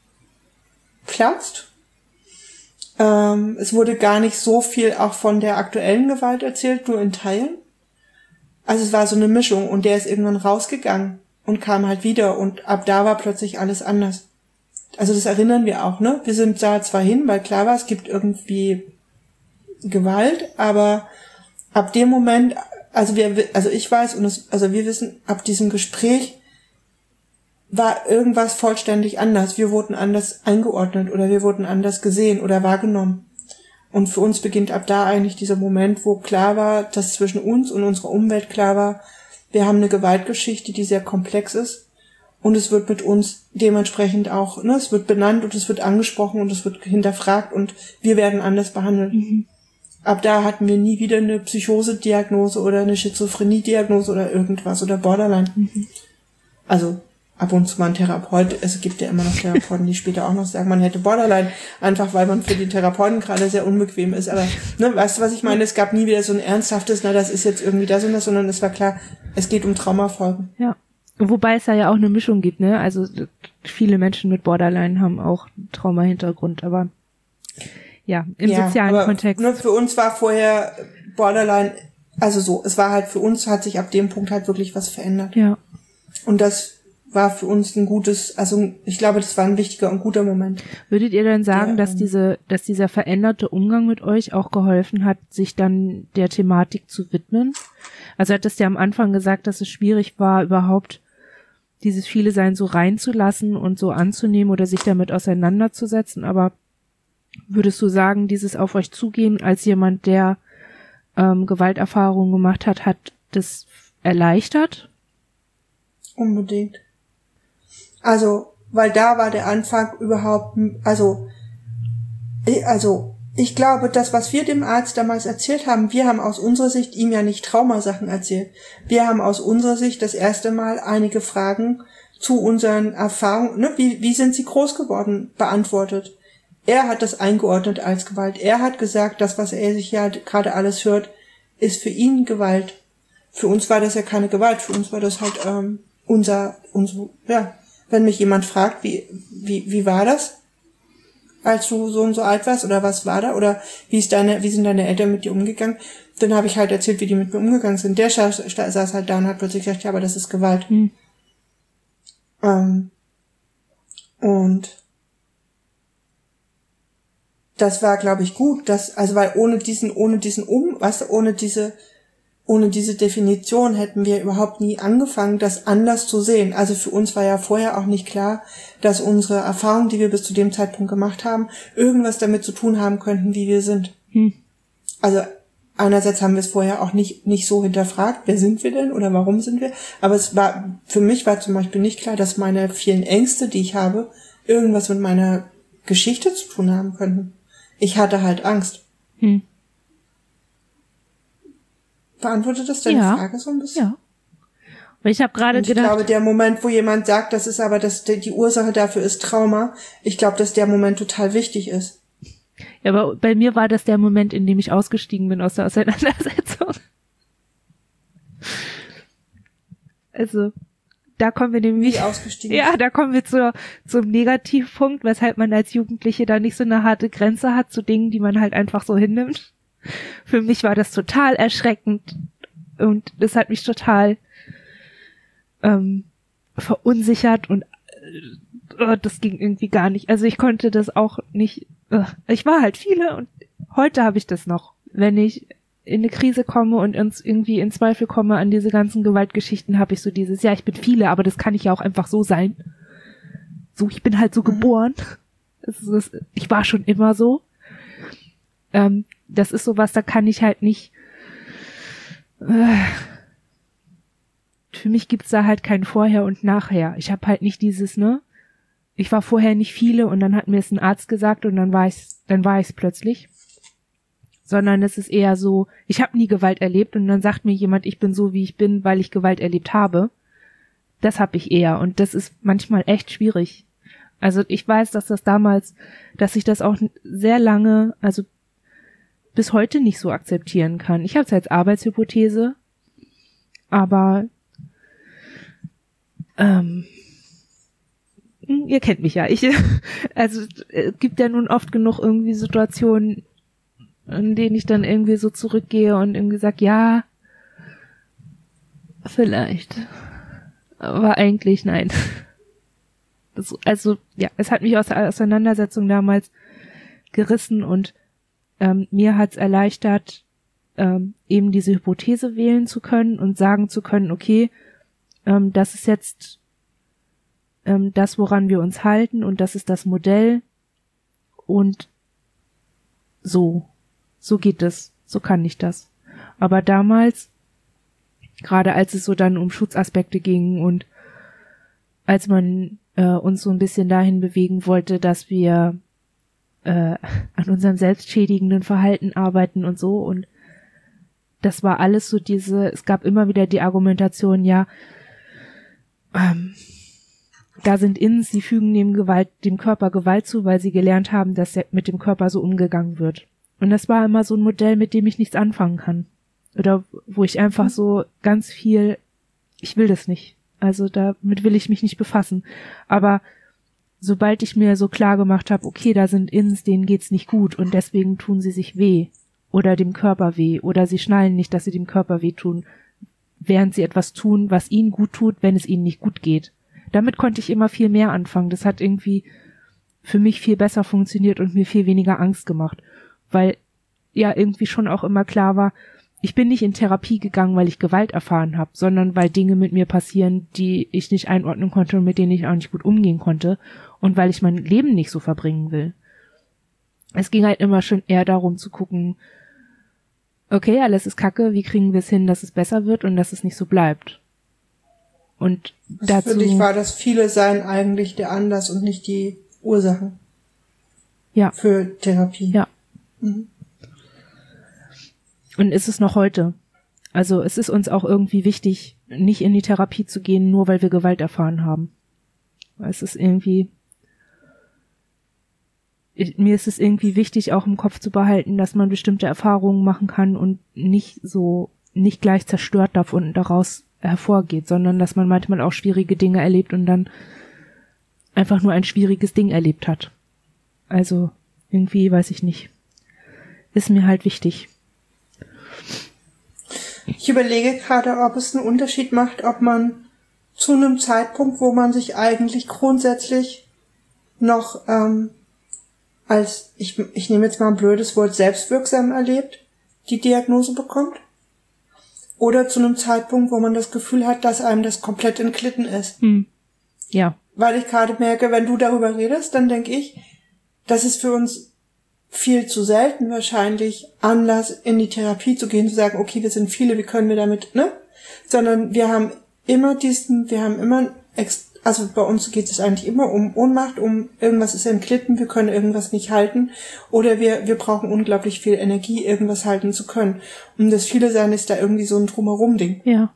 Ähm, es wurde gar nicht so viel auch von der aktuellen Gewalt erzählt, nur in Teilen. Also es war so eine Mischung und der ist irgendwann rausgegangen und kam halt wieder und ab da war plötzlich alles anders. also das erinnern wir auch, ne? Wir sind da zwar hin, weil klar war, es gibt irgendwie Gewalt, aber ab dem Moment, also wir, also ich weiß und es, also wir wissen, ab diesem Gespräch war irgendwas vollständig anders. Wir wurden anders eingeordnet oder wir wurden anders gesehen oder wahrgenommen. Und für uns beginnt ab da eigentlich dieser Moment, wo klar war, dass zwischen uns und unserer Umwelt klar war, wir haben eine Gewaltgeschichte, die sehr komplex ist. Und es wird mit uns dementsprechend auch, ne, es wird benannt und es wird angesprochen und es wird hinterfragt und wir werden anders behandelt. Mhm. Ab da hatten wir nie wieder eine Psychose-Diagnose oder eine Schizophrenie-Diagnose oder irgendwas oder Borderline. Mhm. Also ab und zu mal ein Therapeut, es gibt ja immer noch Therapeuten, die später auch noch sagen, man hätte Borderline, einfach weil man für die Therapeuten gerade sehr unbequem ist. Aber ne, weißt du, was ich meine? Es gab nie wieder so ein ernsthaftes, na, das ist jetzt irgendwie das und das, sondern es war klar, es geht um Traumafolgen. Ja. Wobei es da ja auch eine Mischung gibt, ne? Also viele Menschen mit Borderline haben auch Trauma-Hintergrund, aber ja, im ja, sozialen aber, Kontext. Ne, für uns war vorher Borderline, also so, es war halt für uns, hat sich ab dem Punkt halt wirklich was verändert. Ja. Und das war für uns ein gutes, also ich glaube, das war ein wichtiger und guter Moment. Würdet ihr denn sagen, der, dass diese, dass dieser veränderte Umgang mit euch auch geholfen hat, sich dann der Thematik zu widmen? Also hattest du ja am Anfang gesagt, dass es schwierig war, überhaupt dieses viele Sein so reinzulassen und so anzunehmen oder sich damit auseinanderzusetzen, aber würdest du sagen, dieses auf euch zugehen als jemand, der ähm, Gewalterfahrungen gemacht hat, hat das erleichtert? Unbedingt. Also, weil da war der Anfang überhaupt, also, also, ich glaube, das, was wir dem Arzt damals erzählt haben, wir haben aus unserer Sicht ihm ja nicht Traumasachen erzählt. Wir haben aus unserer Sicht das erste Mal einige Fragen zu unseren Erfahrungen, ne, wie, wie sind sie groß geworden, beantwortet. Er hat das eingeordnet als Gewalt. Er hat gesagt, das, was er sich ja gerade alles hört, ist für ihn Gewalt. Für uns war das ja keine Gewalt, für uns war das halt ähm, unser, unser, ja, wenn mich jemand fragt, wie, wie, wie war das, als du so und so alt warst, oder was war da, oder wie ist deine, wie sind deine Eltern mit dir umgegangen, dann habe ich halt erzählt, wie die mit mir umgegangen sind. Der saß halt da und hat plötzlich gesagt, ja, aber das ist Gewalt. Hm. Ähm, und das war, glaube ich, gut, dass, also weil ohne diesen, ohne diesen Um, weißt du, ohne diese, ohne diese Definition hätten wir überhaupt nie angefangen, das anders zu sehen. Also für uns war ja vorher auch nicht klar, dass unsere Erfahrungen, die wir bis zu dem Zeitpunkt gemacht haben, irgendwas damit zu tun haben könnten, wie wir sind. Hm. Also einerseits haben wir es vorher auch nicht nicht so hinterfragt, wer sind wir denn oder warum sind wir? Aber es war, für mich war zum Beispiel nicht klar, dass meine vielen Ängste, die ich habe, irgendwas mit meiner Geschichte zu tun haben könnten. Ich hatte halt Angst. Hm. Beantwortet das deine ja. Frage so ein bisschen? Ja. Weil ich habe gerade gedacht, ich glaube, der Moment, wo jemand sagt, das ist aber, dass die Ursache dafür ist Trauma, ich glaube, dass der Moment total wichtig ist. Ja, aber bei mir war das der Moment, in dem ich ausgestiegen bin aus der Auseinandersetzung. Also, da kommen wir nämlich... Wie ausgestiegen? Ja, da kommen wir zur, zum Negativpunkt, weshalb man als Jugendliche da nicht so eine harte Grenze hat zu Dingen, die man halt einfach so hinnimmt. Für mich war das total erschreckend und das hat mich total ähm, verunsichert und äh, das ging irgendwie gar nicht. Also ich konnte das auch nicht, äh, ich war halt viele und heute habe ich das noch. Wenn ich in eine Krise komme und ins, irgendwie in Zweifel komme an diese ganzen Gewaltgeschichten, habe ich so dieses, ja, ich bin viele, aber das kann ich ja auch einfach so sein. So, ich bin halt so geboren. Das ist, das, ich war schon immer so. Ähm, das ist sowas, da kann ich halt nicht, äh, für mich gibt's da halt kein Vorher und Nachher. Ich habe halt nicht dieses, ne, ich war vorher nicht viele und dann hat mir es ein Arzt gesagt und dann war ich's, dann war ich's plötzlich. Sondern es ist eher so, ich habe nie Gewalt erlebt und dann sagt mir jemand, ich bin so, wie ich bin, weil ich Gewalt erlebt habe. Das habe ich eher und das ist manchmal echt schwierig. Also ich weiß, dass das damals, dass ich das auch sehr lange, also bis heute nicht so akzeptieren kann. Ich habe es als Arbeitshypothese, aber ähm, ihr kennt mich ja. Ich, also es gibt ja nun oft genug irgendwie Situationen, in denen ich dann irgendwie so zurückgehe und irgendwie sag, ja, vielleicht, aber eigentlich nein. Das, also, ja, es hat mich aus der Auseinandersetzung damals gerissen und ähm, mir hat's erleichtert, ähm, eben diese Hypothese wählen zu können und sagen zu können, okay, ähm, das ist jetzt ähm, das, woran wir uns halten und das ist das Modell und so, so geht es, so kann ich das. Aber damals, gerade als es so dann um Schutzaspekte ging und als man äh, uns so ein bisschen dahin bewegen wollte, dass wir äh, an unserem selbstschädigenden Verhalten arbeiten und so, und das war alles so diese, es gab immer wieder die Argumentation, ja, ähm, da sind Inns, die fügen dem Gewalt, dem Körper Gewalt zu, weil sie gelernt haben, dass mit dem Körper so umgegangen wird. Und das war immer so ein Modell, mit dem ich nichts anfangen kann. Oder wo ich einfach so ganz viel, ich will das nicht. Also damit will ich mich nicht befassen. Aber sobald ich mir so klar gemacht habe, okay, da sind Inns, denen geht's nicht gut und deswegen tun sie sich weh oder dem Körper weh oder sie schnallen nicht, dass sie dem Körper weh tun, während sie etwas tun, was ihnen gut tut, wenn es ihnen nicht gut geht. Damit konnte ich immer viel mehr anfangen. Das hat irgendwie für mich viel besser funktioniert und mir viel weniger Angst gemacht, weil ja irgendwie schon auch immer klar war, ich bin nicht in Therapie gegangen, weil ich Gewalt erfahren habe, sondern weil Dinge mit mir passieren, die ich nicht einordnen konnte und mit denen ich auch nicht gut umgehen konnte und weil ich mein Leben nicht so verbringen will. Es ging halt immer schon eher darum zu gucken, okay, alles ist kacke, wie kriegen wir es hin, dass es besser wird und dass es nicht so bleibt. Und dazu, für dich war das viele Sein eigentlich der Anlass und nicht die Ursachen. Ja. Für Therapie. Ja. Mhm. Und ist es noch heute. Also es ist uns auch irgendwie wichtig, nicht in die Therapie zu gehen, nur weil wir Gewalt erfahren haben. Es ist irgendwie, mir ist es irgendwie wichtig, auch im Kopf zu behalten, dass man bestimmte Erfahrungen machen kann und nicht so, nicht gleich zerstört davon daraus hervorgeht, sondern dass man manchmal auch schwierige Dinge erlebt und dann einfach nur ein schwieriges Ding erlebt hat. Also irgendwie, weiß ich nicht. Ist mir halt wichtig. Ich überlege gerade, ob es einen Unterschied macht, ob man zu einem Zeitpunkt, wo man sich eigentlich grundsätzlich noch ähm, als, ich, ich nehme jetzt mal ein blödes Wort, selbstwirksam erlebt, die Diagnose bekommt. Oder zu einem Zeitpunkt, wo man das Gefühl hat, dass einem das komplett entglitten ist. Hm. Ja. Weil ich gerade merke, wenn du darüber redest, dann denke ich, das ist für uns viel zu selten wahrscheinlich Anlass, in die Therapie zu gehen, zu sagen, okay, wir sind viele, wie können wir damit, ne? Sondern wir haben immer diesen, wir haben immer, also bei uns geht es eigentlich immer um Ohnmacht, um irgendwas ist entglitten, wir können irgendwas nicht halten oder wir wir brauchen unglaublich viel Energie, irgendwas halten zu können. Und das viele Sein ist da irgendwie so ein Drumherum-Ding. Ja.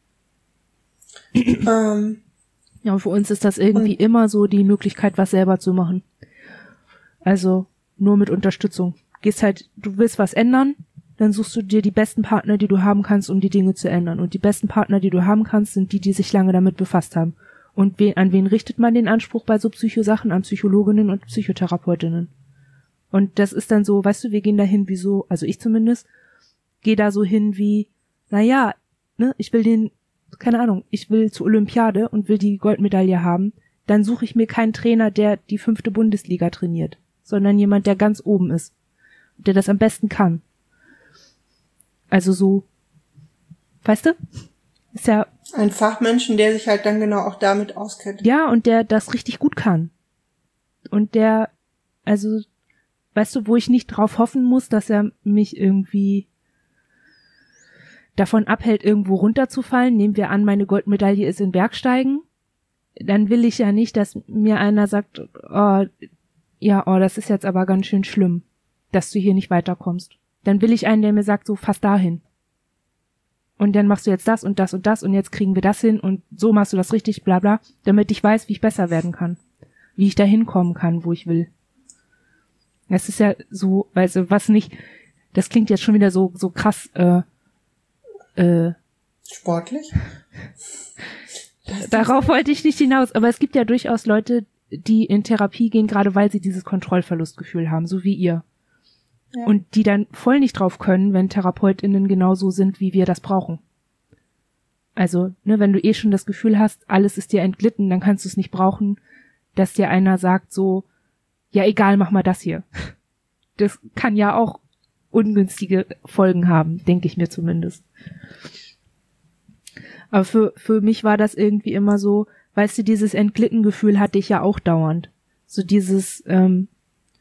ähm, ja, für uns ist das irgendwie immer so die Möglichkeit, was selber zu machen. Also nur mit Unterstützung. Gehst halt, du willst was ändern, dann suchst du dir die besten Partner, die du haben kannst, um die Dinge zu ändern. Und die besten Partner, die du haben kannst, sind die, die sich lange damit befasst haben. Und wen, an wen richtet man den Anspruch bei so Psychosachen? An Psychologinnen und Psychotherapeutinnen. Und das ist dann so, weißt du, wir gehen dahin wie so, also ich zumindest, gehe da so hin wie, na ja, ne, ich will den, keine Ahnung, ich will zur Olympiade und will die Goldmedaille haben, dann suche ich mir keinen Trainer, der die fünfte Bundesliga trainiert, sondern jemand, der ganz oben ist, der das am besten kann. Also so, weißt du? Ist ja ein Fachmenschen, der sich halt dann genau auch damit auskennt. Ja, und der das richtig gut kann. Und der, also, weißt du, wo ich nicht drauf hoffen muss, dass er mich irgendwie davon abhält, irgendwo runterzufallen. Nehmen wir an, meine Goldmedaille ist in Bergsteigen. Dann will ich ja nicht, dass mir einer sagt, oh, ja, oh, das ist jetzt aber ganz schön schlimm, dass du hier nicht weiterkommst. Dann will ich einen, der mir sagt, so, fass dahin. Und dann machst du jetzt das und das und das und jetzt kriegen wir das hin und so machst du das richtig, bla bla, damit ich weiß, wie ich besser werden kann. Wie ich da hinkommen kann, wo ich will. Das ist ja so, also was nicht, das klingt jetzt schon wieder so so krass, äh, äh, sportlich? Darauf wollte ich nicht hinaus, aber es gibt ja durchaus Leute, die in Therapie gehen, gerade weil sie dieses Kontrollverlustgefühl haben, so wie ihr. Ja. Und die dann voll nicht drauf können, wenn TherapeutInnen genauso sind, wie wir das brauchen. Also, ne, wenn du eh schon das Gefühl hast, alles ist dir entglitten, dann kannst du es nicht brauchen, dass dir einer sagt so, ja egal, mach mal das hier. Das kann ja auch ungünstige Folgen haben, denke ich mir zumindest. Aber für, für mich war das irgendwie immer so, weißt du, dieses Entglitten-Gefühl hatte ich ja auch dauernd. So dieses, ähm,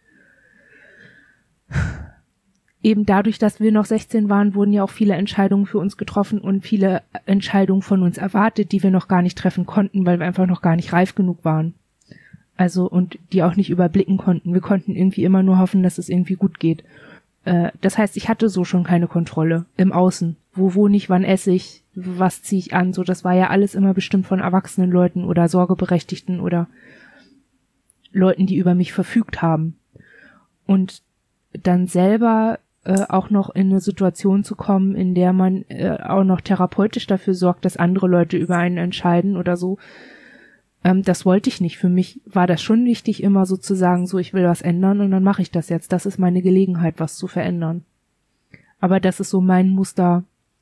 eben dadurch, dass wir noch sechzehn waren, wurden ja auch viele Entscheidungen für uns getroffen und viele Entscheidungen von uns erwartet, die wir noch gar nicht treffen konnten, weil wir einfach noch gar nicht reif genug waren. Also, und die auch nicht überblicken konnten. Wir konnten irgendwie immer nur hoffen, dass es irgendwie gut geht. Äh, das heißt, ich hatte so schon keine Kontrolle im Außen. Wo wohne ich, wann esse ich, was ziehe ich an, so, das war ja alles immer bestimmt von erwachsenen Leuten oder Sorgeberechtigten oder Leuten, die über mich verfügt haben. Und dann selber äh, auch noch in eine Situation zu kommen, in der man äh, auch noch therapeutisch dafür sorgt, dass andere Leute über einen entscheiden oder so, ähm, das wollte ich nicht. Für mich war das schon wichtig, immer so zu sagen, so, ich will was ändern und dann mache ich das jetzt. Das ist meine Gelegenheit, was zu verändern. Aber das ist so mein Muster,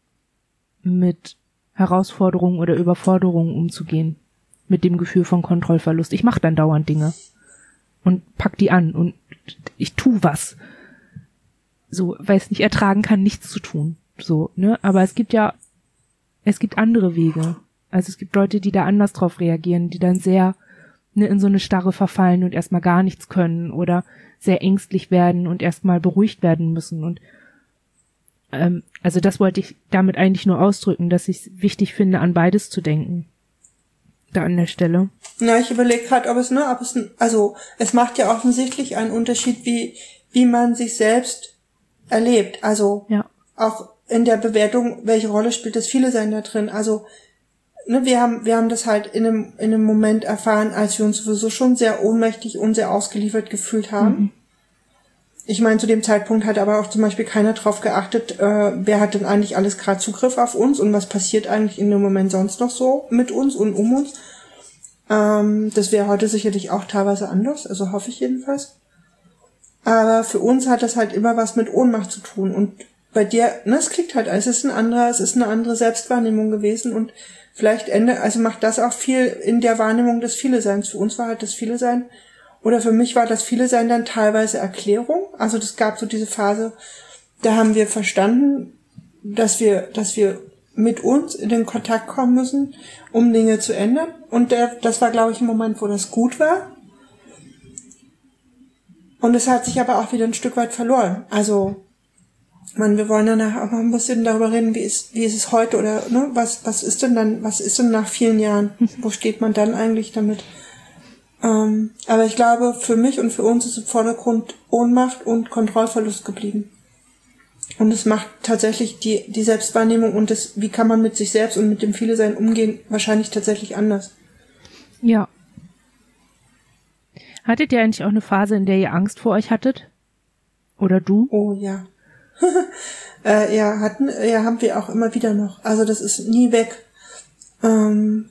mit Herausforderungen oder Überforderungen umzugehen. Mit dem Gefühl von Kontrollverlust. Ich mache dann dauernd Dinge und pack die an und ich tu was. So, weil es nicht ertragen kann, nichts zu tun. So, ne? Aber es gibt ja, es gibt andere Wege. Also es gibt Leute, die da anders drauf reagieren, die dann sehr ne, in so eine Starre verfallen und erstmal gar nichts können oder sehr ängstlich werden und erstmal beruhigt werden müssen. Und ähm, also das wollte ich damit eigentlich nur ausdrücken, dass ich es wichtig finde, an beides zu denken. Da an der Stelle. Na, ich überlege gerade, ob es nur, ob es, also es macht ja offensichtlich einen Unterschied, wie wie man sich selbst erlebt. Also ja. Auch in der Bewertung, welche Rolle spielt das Viele Sein da drin. Also ne, wir haben wir haben das halt in einem in einem Moment erfahren, als wir uns sowieso schon sehr ohnmächtig und sehr ausgeliefert gefühlt haben. Mhm. Ich meine, zu dem Zeitpunkt hat aber auch zum Beispiel keiner drauf geachtet, äh, wer hat denn eigentlich alles gerade Zugriff auf uns und was passiert eigentlich in dem Moment sonst noch so mit uns und um uns. Ähm, das wäre heute sicherlich auch teilweise anders, also hoffe ich jedenfalls. Aber für uns hat das halt immer was mit Ohnmacht zu tun. Und bei dir, ne, es klingt halt, es ist ein anderer, es ist eine andere Selbstwahrnehmung gewesen und vielleicht Ende, also macht das auch viel in der Wahrnehmung des Viele-Seins. Für uns war halt das Viele-Sein, oder für mich war das Viele-Sein dann teilweise Erklärung. Also das gab so diese Phase, da haben wir verstanden, dass wir, dass wir mit uns in den Kontakt kommen müssen, um Dinge zu ändern. Und der, das war, glaube ich, ein Moment, wo das gut war. Und es hat sich aber auch wieder ein Stück weit verloren. Also, man, wir wollen danach auch noch ein bisschen darüber reden, wie ist, wie ist es heute oder, ne, was, was ist denn dann, was ist denn nach vielen Jahren? Wo steht man dann eigentlich damit? Ähm, aber ich glaube, für mich und für uns ist im Vordergrund Ohnmacht und Kontrollverlust geblieben. Und es macht tatsächlich die, die Selbstwahrnehmung und das, wie kann man mit sich selbst und mit dem Viele-Sein umgehen, wahrscheinlich tatsächlich anders. Ja. Hattet ihr eigentlich auch eine Phase, in der ihr Angst vor euch hattet? Oder du? Oh ja. äh, ja, hatten, ja, haben wir auch immer wieder noch. Also das ist nie weg. Ähm.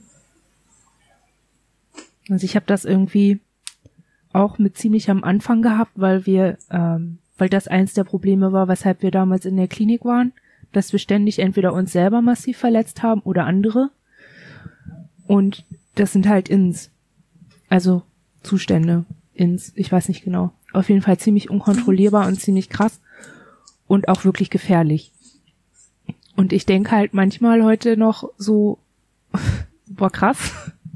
Also ich habe das irgendwie auch mit ziemlich am Anfang gehabt, weil wir, ähm, weil das eins der Probleme war, weshalb wir damals in der Klinik waren, dass wir ständig entweder uns selber massiv verletzt haben oder andere. Und das sind halt Ins. Also Zustände, Ins, ich weiß nicht genau. Auf jeden Fall ziemlich unkontrollierbar und ziemlich krass und auch wirklich gefährlich. Und ich denke halt manchmal heute noch so, boah, krass.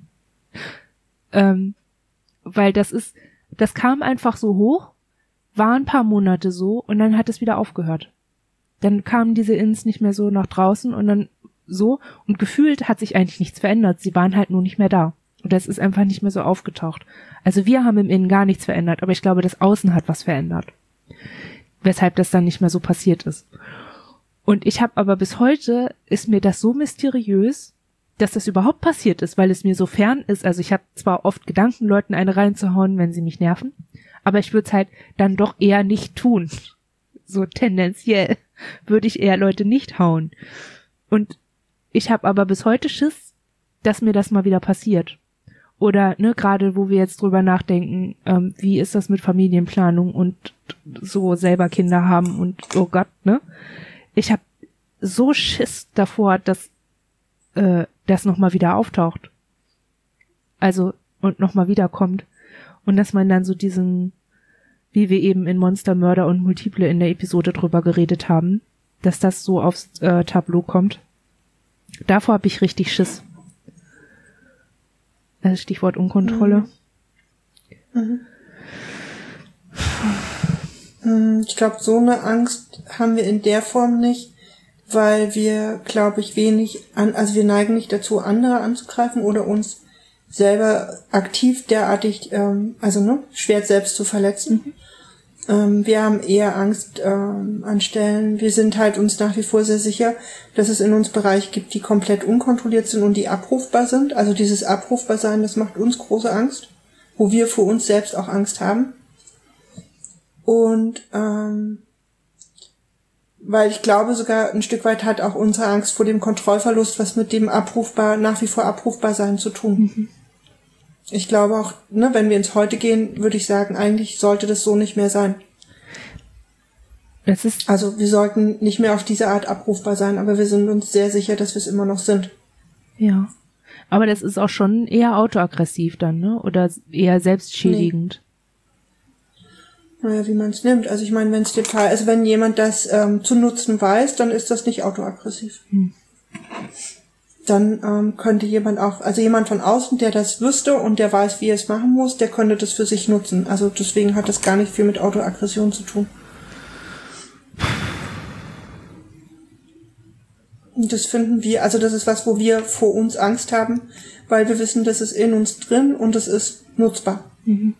ähm, weil das ist, das kam einfach so hoch, war ein paar Monate so und dann hat es wieder aufgehört. Dann kamen diese Ins nicht mehr so nach draußen und dann so und gefühlt hat sich eigentlich nichts verändert. Sie waren halt nur nicht mehr da. Und das ist einfach nicht mehr so aufgetaucht. Also wir haben im Innen gar nichts verändert, aber ich glaube, das Außen hat was verändert. Weshalb das dann nicht mehr so passiert ist. Und ich habe aber bis heute, ist mir das so mysteriös, dass das überhaupt passiert ist, weil es mir so fern ist. Also ich habe zwar oft Gedanken, Leuten eine reinzuhauen, wenn sie mich nerven, aber ich würde es halt dann doch eher nicht tun. So tendenziell würde ich eher Leute nicht hauen. Und ich habe aber bis heute Schiss, dass mir das mal wieder passiert. Oder, ne, gerade wo wir jetzt drüber nachdenken, ähm, wie ist das mit Familienplanung und so selber Kinder haben und oh Gott, ne? Ich habe so Schiss davor, dass äh, das nochmal wieder auftaucht. Also, und nochmal wiederkommt. Und dass man dann so diesen, wie wir eben in Monster, Mörder und Multiple in der Episode drüber geredet haben, dass das so aufs äh, Tableau kommt. Davor habe ich richtig Schiss. Das ist Stichwort Unkontrolle. Mhm. Mhm. Ich glaube, so eine Angst haben wir in der Form nicht, weil wir, glaube ich, wenig an, also wir neigen nicht dazu, andere anzugreifen oder uns selber aktiv derartig, ähm, also ne, schwer selbst zu verletzen. Mhm. Ähm, wir haben eher Angst ähm, an Stellen. Wir sind halt uns nach wie vor sehr sicher, dass es in uns Bereiche gibt, die komplett unkontrolliert sind und die abrufbar sind. Also dieses Abrufbarsein, das macht uns große Angst, wo wir vor uns selbst auch Angst haben. Und ähm, weil ich glaube, sogar ein Stück weit hat auch unsere Angst vor dem Kontrollverlust was mit dem abrufbar, nach wie vor abrufbar sein zu tun. Mhm. Ich glaube auch, ne, wenn wir ins Heute gehen, würde ich sagen, eigentlich sollte das so nicht mehr sein. Das ist also wir sollten nicht mehr auf diese Art abrufbar sein, aber wir sind uns sehr sicher, dass wir es immer noch sind. Ja, aber das ist auch schon eher autoaggressiv dann, ne? Oder eher selbstschädigend. Nee. Naja, wie man es nimmt. Also ich meine, wenn es dir Fall, also wenn jemand das ähm, zu nutzen weiß, dann ist das nicht autoaggressiv. Hm. Dann ähm, könnte jemand auch, also jemand von außen, der das wüsste und der weiß, wie er es machen muss, der könnte das für sich nutzen. Also deswegen hat das gar nicht viel mit Autoaggression zu tun. Und das finden wir, also das ist was, wo wir vor uns Angst haben, weil wir wissen, das ist in uns drin und es ist nutzbar. Mhm.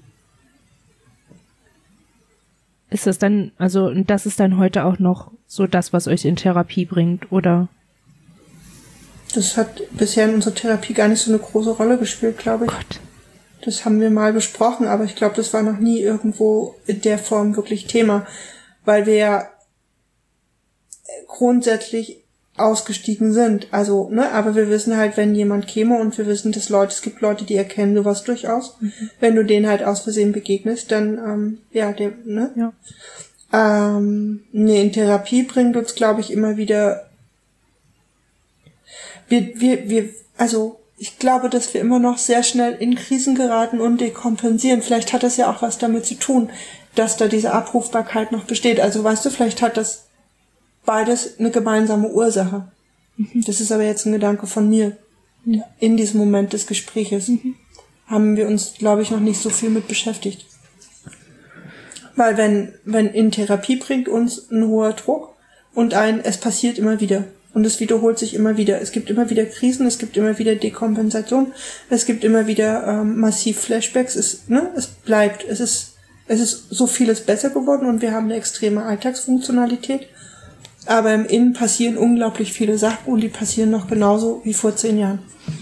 Ist das dann, also das ist dann heute auch noch so das, was euch in Therapie bringt, oder? Das hat bisher in unserer Therapie gar nicht so eine große Rolle gespielt, glaube ich. Gott. Das haben wir mal besprochen, aber ich glaube, das war noch nie irgendwo in der Form wirklich Thema, weil wir ja grundsätzlich ausgestiegen sind. Also, ne, aber wir wissen halt, wenn jemand käme und wir wissen, dass Leute, es gibt Leute, die erkennen sowas durchaus. Mhm. Wenn du denen halt aus Versehen begegnest, dann, ähm, ja, der, ne? Ja. Ähm, nee, in Therapie bringt uns, glaube ich, immer wieder Wir, wir, wir, also ich glaube, dass wir immer noch sehr schnell in Krisen geraten und dekompensieren. Vielleicht hat das ja auch was damit zu tun, dass da diese Abrufbarkeit noch besteht. Also weißt du, vielleicht hat das beides eine gemeinsame Ursache. Mhm. Das ist aber jetzt ein Gedanke von mir. Ja. In diesem Moment des Gespräches mhm. haben wir uns, glaube ich, noch nicht so viel mit beschäftigt. Weil wenn, wenn in Therapie bringt uns ein hoher Druck und ein, es passiert immer wieder. Und es wiederholt sich immer wieder. Es gibt immer wieder Krisen, es gibt immer wieder Dekompensation, es gibt immer wieder ähm, massiv Flashbacks. Es, ne, es bleibt, es ist, es ist so vieles besser geworden und wir haben eine extreme Alltagsfunktionalität. Aber im Innen passieren unglaublich viele Sachen und die passieren noch genauso wie vor zehn Jahren.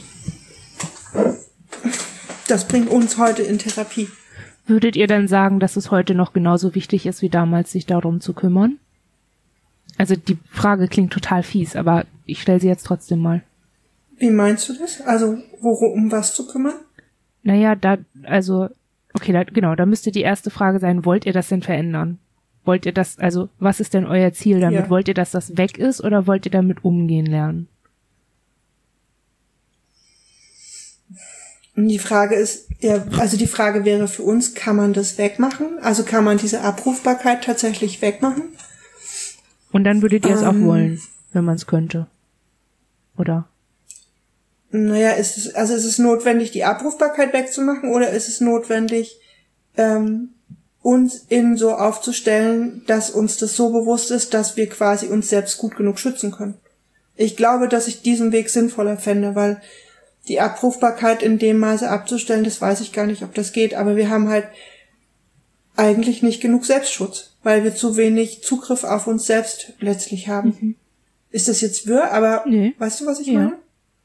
Das bringt uns heute in Therapie. Würdet ihr dann sagen, dass es heute noch genauso wichtig ist wie damals, sich darum zu kümmern? Also die Frage klingt total fies, aber ich stelle sie jetzt trotzdem mal. Wie meinst du das? Also worum, um was zu kümmern? Naja, da, also, okay, da, genau, da müsste die erste Frage sein, wollt ihr das denn verändern? Wollt ihr das, also was ist denn euer Ziel damit? Ja. Wollt ihr, dass das weg ist oder wollt ihr damit umgehen lernen? Die Frage ist, ja, also die Frage wäre für uns, kann man das wegmachen? Also kann man diese Abrufbarkeit tatsächlich wegmachen? Und dann würdet ihr es ähm, auch wollen, wenn man es könnte. Oder? Naja, ist es, also ist es notwendig, die Abrufbarkeit wegzumachen, oder ist es notwendig, ähm, uns innen so aufzustellen, dass uns das so bewusst ist, dass wir quasi uns selbst gut genug schützen können? Ich glaube, dass ich diesen Weg sinnvoller fände, weil die Abrufbarkeit in dem Maße abzustellen, das weiß ich gar nicht, ob das geht, aber wir haben halt eigentlich nicht genug Selbstschutz, weil wir zu wenig Zugriff auf uns selbst letztlich haben. Mhm. Ist das jetzt wirr, aber nee. Weißt du, was ich ja. meine?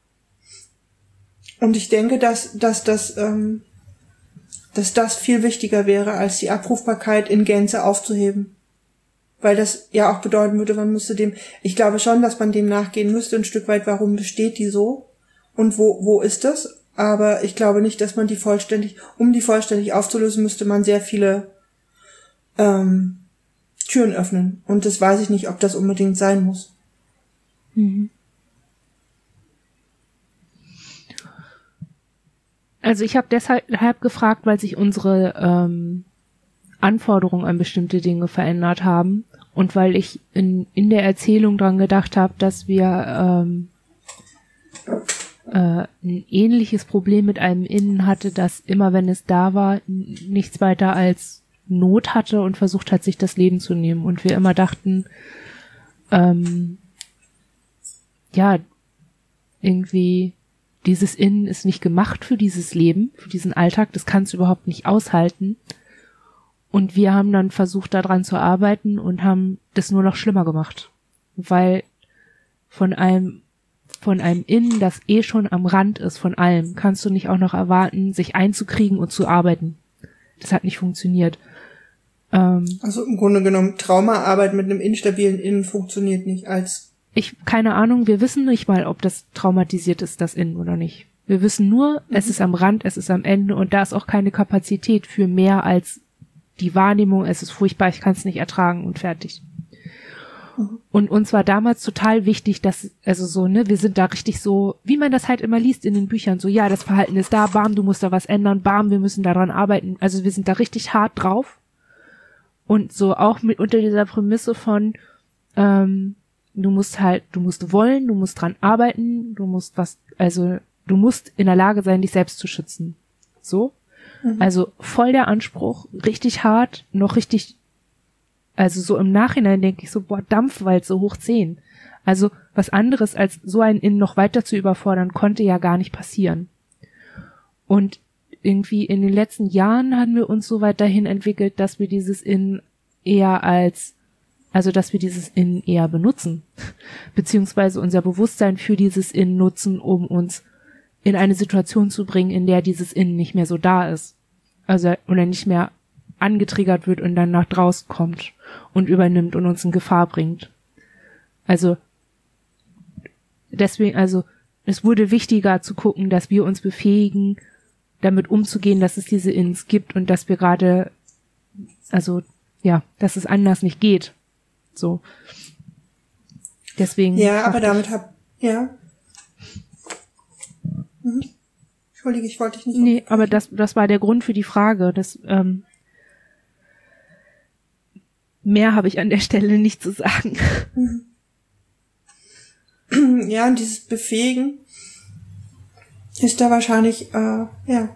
Und ich denke, dass, dass das, ähm, dass das viel wichtiger wäre, als die Abrufbarkeit in Gänze aufzuheben. Weil das ja auch bedeuten würde, man müsste dem, ich glaube schon, dass man dem nachgehen müsste, ein Stück weit, warum besteht die so? Und wo, wo ist das? Aber ich glaube nicht, dass man die vollständig, um die vollständig aufzulösen, müsste man sehr viele ähm, Türen öffnen. Und das weiß ich nicht, ob das unbedingt sein muss. Mhm. Also ich habe deshalb gefragt, weil sich unsere ähm, Anforderungen an bestimmte Dinge verändert haben und weil ich in, in der Erzählung dran gedacht habe, dass wir ähm, äh, ein ähnliches Problem mit einem Innen hatte, das immer, wenn es da war, nichts weiter als Not hatte und versucht hat, sich das Leben zu nehmen. Und wir immer dachten, ähm, ja, irgendwie dieses Innen ist nicht gemacht für dieses Leben, für diesen Alltag, das kann es überhaupt nicht aushalten. Und wir haben dann versucht, daran zu arbeiten und haben das nur noch schlimmer gemacht. Weil von einem, von einem Innen, das eh schon am Rand ist von allem, kannst du nicht auch noch erwarten, sich einzukriegen und zu arbeiten. Das hat nicht funktioniert. Ähm, also im Grunde genommen, Traumaarbeit mit einem instabilen Innen funktioniert nicht als Ich, keine Ahnung, wir wissen nicht mal, ob das traumatisiert ist, das Innen oder nicht. Wir wissen nur, mhm. es ist am Rand, es ist am Ende und da ist auch keine Kapazität für mehr als die Wahrnehmung, es ist furchtbar, ich kann es nicht ertragen und fertig. Mhm. Und uns war damals total wichtig, dass, also so, ne, wir sind da richtig so, wie man das halt immer liest in den Büchern, so, ja, das Verhalten ist da, bam, du musst da was ändern, bam, wir müssen daran arbeiten. Also wir sind da richtig hart drauf. Und so auch mit unter dieser Prämisse von, ähm, du musst halt, du musst wollen, du musst dran arbeiten, du musst was, also du musst in der Lage sein, dich selbst zu schützen. So. Mhm. Also voll der Anspruch, richtig hart, noch richtig, also so im Nachhinein denke ich so, boah, Dampfwald so hoch zehn. Also was anderes als so ein Innen noch weiter zu überfordern, konnte ja gar nicht passieren. Und irgendwie in den letzten Jahren haben wir uns so weit dahin entwickelt, dass wir dieses Innen eher als Also, dass wir dieses Innen eher benutzen, beziehungsweise unser Bewusstsein für dieses Innen nutzen, um uns in eine Situation zu bringen, in der dieses Innen nicht mehr so da ist. Also, oder nicht mehr angetriggert wird und dann nach draußen kommt und übernimmt und uns in Gefahr bringt. Also, deswegen, also, es wurde wichtiger zu gucken, dass wir uns befähigen, damit umzugehen, dass es diese Innens gibt und dass wir gerade, also, ja, dass es anders nicht geht. So. Deswegen. Ja, aber damit hab, ja. Mhm. Entschuldige, ich wollte dich nicht. Nee, aber das, das war der Grund für die Frage. Das, ähm, mehr habe ich an der Stelle nicht zu sagen. Mhm. Ja, und dieses Befähigen ist da wahrscheinlich, äh, ja,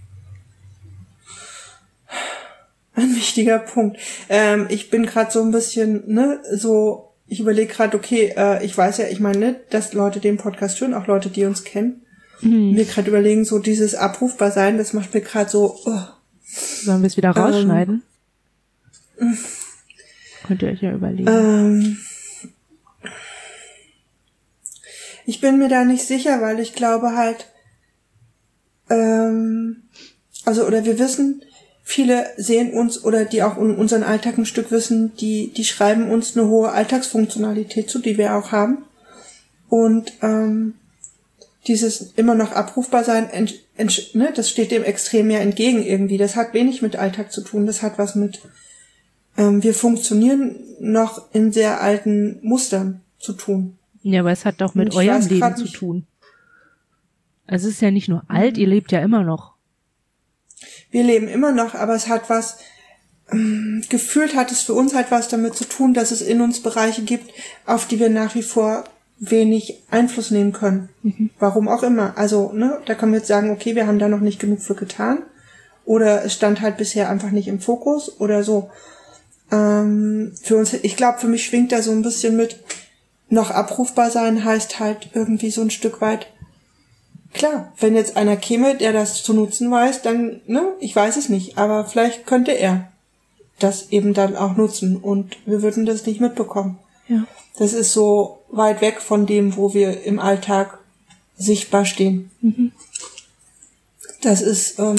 ein wichtiger Punkt. Ähm, ich bin gerade so ein bisschen, ne, so, ich überlege gerade, okay, äh, ich weiß ja, ich meine, ne, dass Leute den Podcast hören, auch Leute, die uns kennen. Mhm. Mir gerade überlegen, so dieses Abrufbarsein, das macht mir gerade so, oh. Sollen wir es wieder rausschneiden? Ähm, Könnt ihr euch ja überlegen. Ähm, ich bin mir da nicht sicher, weil ich glaube halt, ähm, also, oder wir wissen, viele sehen uns oder die auch in unseren Alltag ein Stück wissen, die die schreiben uns eine hohe Alltagsfunktionalität zu, die wir auch haben. Und ähm, dieses immer noch abrufbar sein, ent, ent, ne, das steht dem extrem ja entgegen irgendwie. Das hat wenig mit Alltag zu tun. Das hat was mit, ähm, wir funktionieren noch in sehr alten Mustern zu tun. Ja, aber es hat doch mit eurem Leben zu tun. Also es ist ja nicht nur alt, ihr lebt ja immer noch. Wir leben immer noch, aber es hat was, ähm, gefühlt hat es für uns halt was damit zu tun, dass es in uns Bereiche gibt, auf die wir nach wie vor wenig Einfluss nehmen können. Mhm. Warum auch immer. Also, ne, da können wir jetzt sagen, okay, wir haben da noch nicht genug für getan. Oder es stand halt bisher einfach nicht im Fokus oder so. Ähm, für uns, ich glaube, für mich schwingt da so ein bisschen mit, noch abrufbar sein heißt halt irgendwie so ein Stück weit, klar, wenn jetzt einer käme, der das zu nutzen weiß, dann, ne, ich weiß es nicht, aber vielleicht könnte er das eben dann auch nutzen und wir würden das nicht mitbekommen. Ja. Das ist so weit weg von dem, wo wir im Alltag sichtbar stehen. Mhm. Das ist, ähm,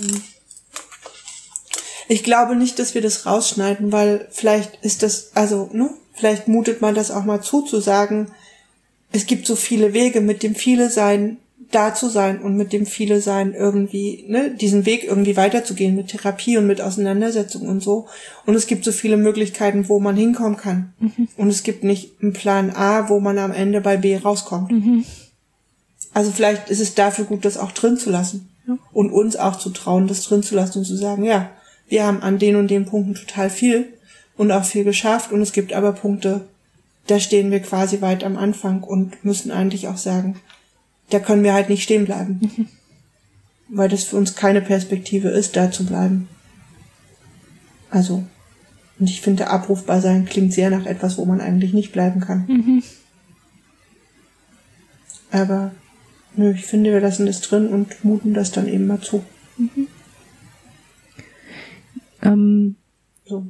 ich glaube nicht, dass wir das rausschneiden, weil vielleicht ist das, also, ne, vielleicht mutet man das auch mal zu, zu sagen, es gibt so viele Wege, mit dem viele sein, da zu sein und mit dem viele sein irgendwie, ne, diesen Weg irgendwie weiterzugehen mit Therapie und mit Auseinandersetzung und so. Und es gibt so viele Möglichkeiten, wo man hinkommen kann. Mhm. Und es gibt nicht einen Plan A, wo man am Ende bei B rauskommt. Mhm. Also vielleicht ist es dafür gut, das auch drin zu lassen. Ja. Und uns auch zu trauen, das drin zu lassen und zu sagen, ja, wir haben an den und den Punkten total viel und auch viel geschafft und es gibt aber Punkte, da stehen wir quasi weit am Anfang und müssen eigentlich auch sagen, da können wir halt nicht stehen bleiben. Mhm. Weil das für uns keine Perspektive ist, da zu bleiben. Also, und ich finde, abrufbar sein klingt sehr nach etwas, wo man eigentlich nicht bleiben kann. Mhm. Aber, nö, ich finde, wir lassen das drin und muten das dann eben mal zu. Mhm. Ähm, so.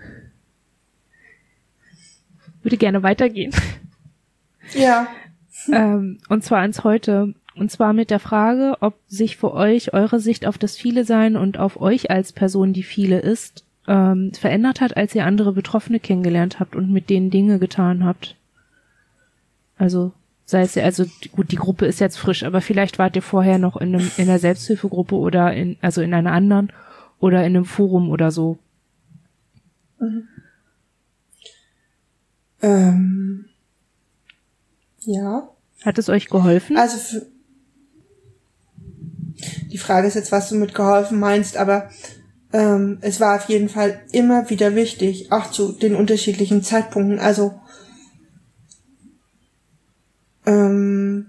Würde gerne weitergehen. Ja. ähm, und zwar ans Heute. Und zwar mit der Frage, ob sich für euch eure Sicht auf das Viele-Sein und auf euch als Person, die Viele ist, ähm, verändert hat, als ihr andere Betroffene kennengelernt habt und mit denen Dinge getan habt. Also, sei es ja, also gut, die Gruppe ist jetzt frisch, aber vielleicht wart ihr vorher noch in einem, in einer Selbsthilfegruppe oder in, also in einer anderen oder in einem Forum oder so. Mhm. Ähm, ja. Hat es euch geholfen? Also für, die Frage ist jetzt, was du mit geholfen meinst, aber ähm, es war auf jeden Fall immer wieder wichtig, auch zu den unterschiedlichen Zeitpunkten. Also ähm,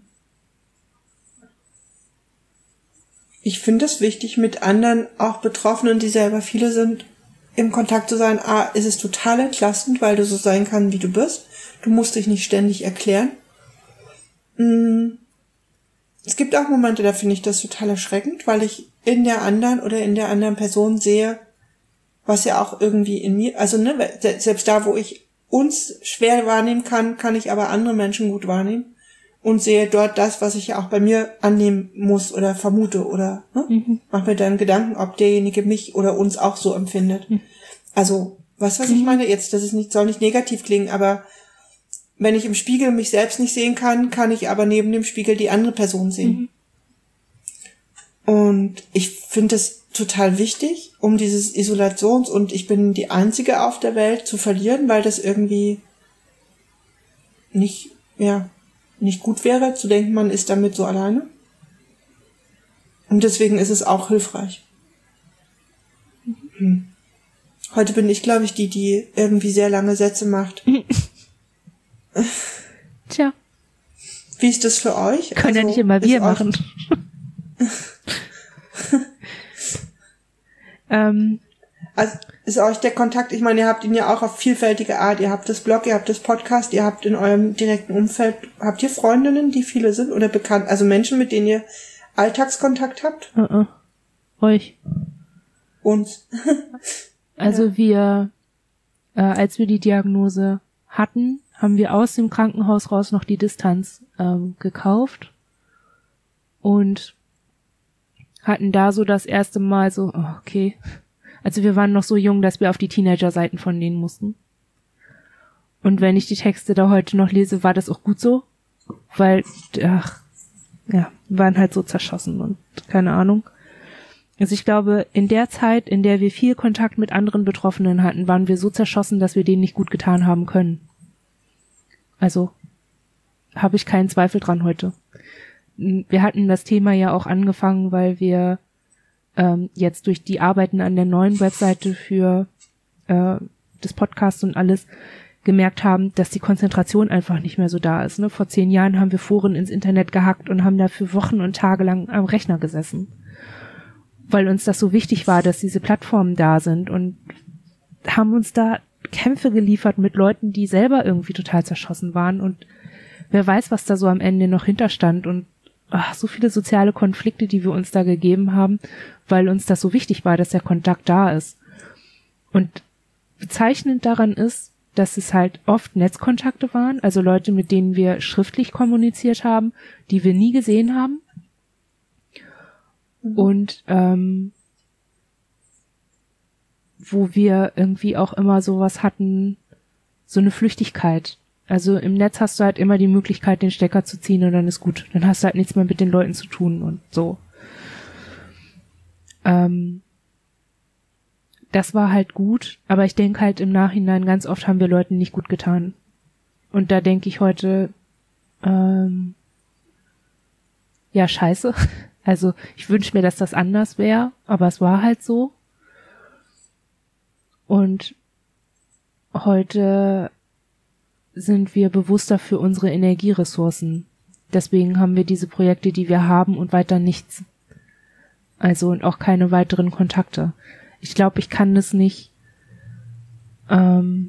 ich finde es wichtig, mit anderen, auch Betroffenen, die selber viele sind, im Kontakt zu sein. A, ist es total entlastend, weil du so sein kannst, wie du bist. Du musst dich nicht ständig erklären. Mm. Es gibt auch Momente, da finde ich das total erschreckend, weil ich in der anderen oder in der anderen Person sehe, was ja auch irgendwie in mir, also ne, selbst da, wo ich uns schwer wahrnehmen kann, kann ich aber andere Menschen gut wahrnehmen und sehe dort das, was ich ja auch bei mir annehmen muss oder vermute oder ne, mhm. mach mir dann Gedanken, ob derjenige mich oder uns auch so empfindet. Mhm. Also, was, was mhm. ich meine jetzt, das ist nicht, soll nicht negativ klingen, aber wenn ich im Spiegel mich selbst nicht sehen kann, kann ich aber neben dem Spiegel die andere Person sehen. Mhm. Und ich finde es total wichtig, um dieses Isolations- und ich bin die Einzige auf der Welt zu verlieren, weil das irgendwie nicht, ja, nicht gut wäre, zu denken, man ist damit so alleine. Und deswegen ist es auch hilfreich. Mhm. Hm. Heute bin ich, glaube ich, die, die irgendwie sehr lange Sätze macht. Tja. Wie ist das für euch? Können also, ja nicht immer wir machen. ähm. Also ist euch der Kontakt, ich meine, ihr habt ihn ja auch auf vielfältige Art, ihr habt das Blog, ihr habt das Podcast, ihr habt in eurem direkten Umfeld, habt ihr Freundinnen, die viele sind oder bekannt, also Menschen, mit denen ihr Alltagskontakt habt? Uh-uh. Euch. Uns. Also ja. wir, äh, als wir die Diagnose hatten, haben wir aus dem Krankenhaus raus noch die Distanz ähm, gekauft und hatten da so das erste Mal so, oh, okay, also wir waren noch so jung, dass wir auf die Teenager-Seiten von denen mussten. Und wenn ich die Texte da heute noch lese, war das auch gut so, weil, ach, ja, waren halt so zerschossen und keine Ahnung. Also ich glaube, in der Zeit, in der wir viel Kontakt mit anderen Betroffenen hatten, waren wir so zerschossen, dass wir denen nicht gut getan haben können. Also habe ich keinen Zweifel dran heute. Wir hatten das Thema ja auch angefangen, weil wir ähm, jetzt durch die Arbeiten an der neuen Webseite für äh, das Podcast und alles gemerkt haben, dass die Konzentration einfach nicht mehr so da ist. Ne? Vor zehn Jahren haben wir Foren ins Internet gehackt und haben da für Wochen und Tage lang am Rechner gesessen, weil uns das so wichtig war, dass diese Plattformen da sind und haben uns da Kämpfe geliefert mit Leuten, die selber irgendwie total zerschossen waren und wer weiß, was da so am Ende noch hinterstand und ach, so viele soziale Konflikte, die wir uns da gegeben haben, weil uns das so wichtig war, dass der Kontakt da ist. Und bezeichnend daran ist, dass es halt oft Netzkontakte waren, also Leute, mit denen wir schriftlich kommuniziert haben, die wir nie gesehen haben. Mhm. Und ähm, wo wir irgendwie auch immer sowas hatten, so eine Flüchtigkeit. Also im Netz hast du halt immer die Möglichkeit, den Stecker zu ziehen und dann ist gut. Dann hast du halt nichts mehr mit den Leuten zu tun und so. Ähm, das war halt gut, aber ich denke halt im Nachhinein, ganz oft haben wir Leuten nicht gut getan. Und da denke ich heute, ähm, ja, scheiße. Also ich wünsche mir, dass das anders wäre, aber es war halt so. Und heute sind wir bewusster für unsere Energieressourcen. Deswegen haben wir diese Projekte, die wir haben und weiter nichts. Also und auch keine weiteren Kontakte. Ich glaube, ich kann das nicht ähm,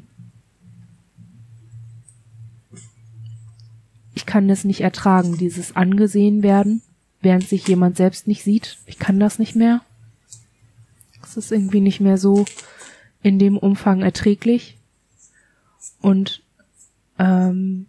ich kann das nicht ertragen, dieses angesehen werden, während sich jemand selbst nicht sieht. Ich kann das nicht mehr. Es ist irgendwie nicht mehr so in dem Umfang erträglich. Und ähm,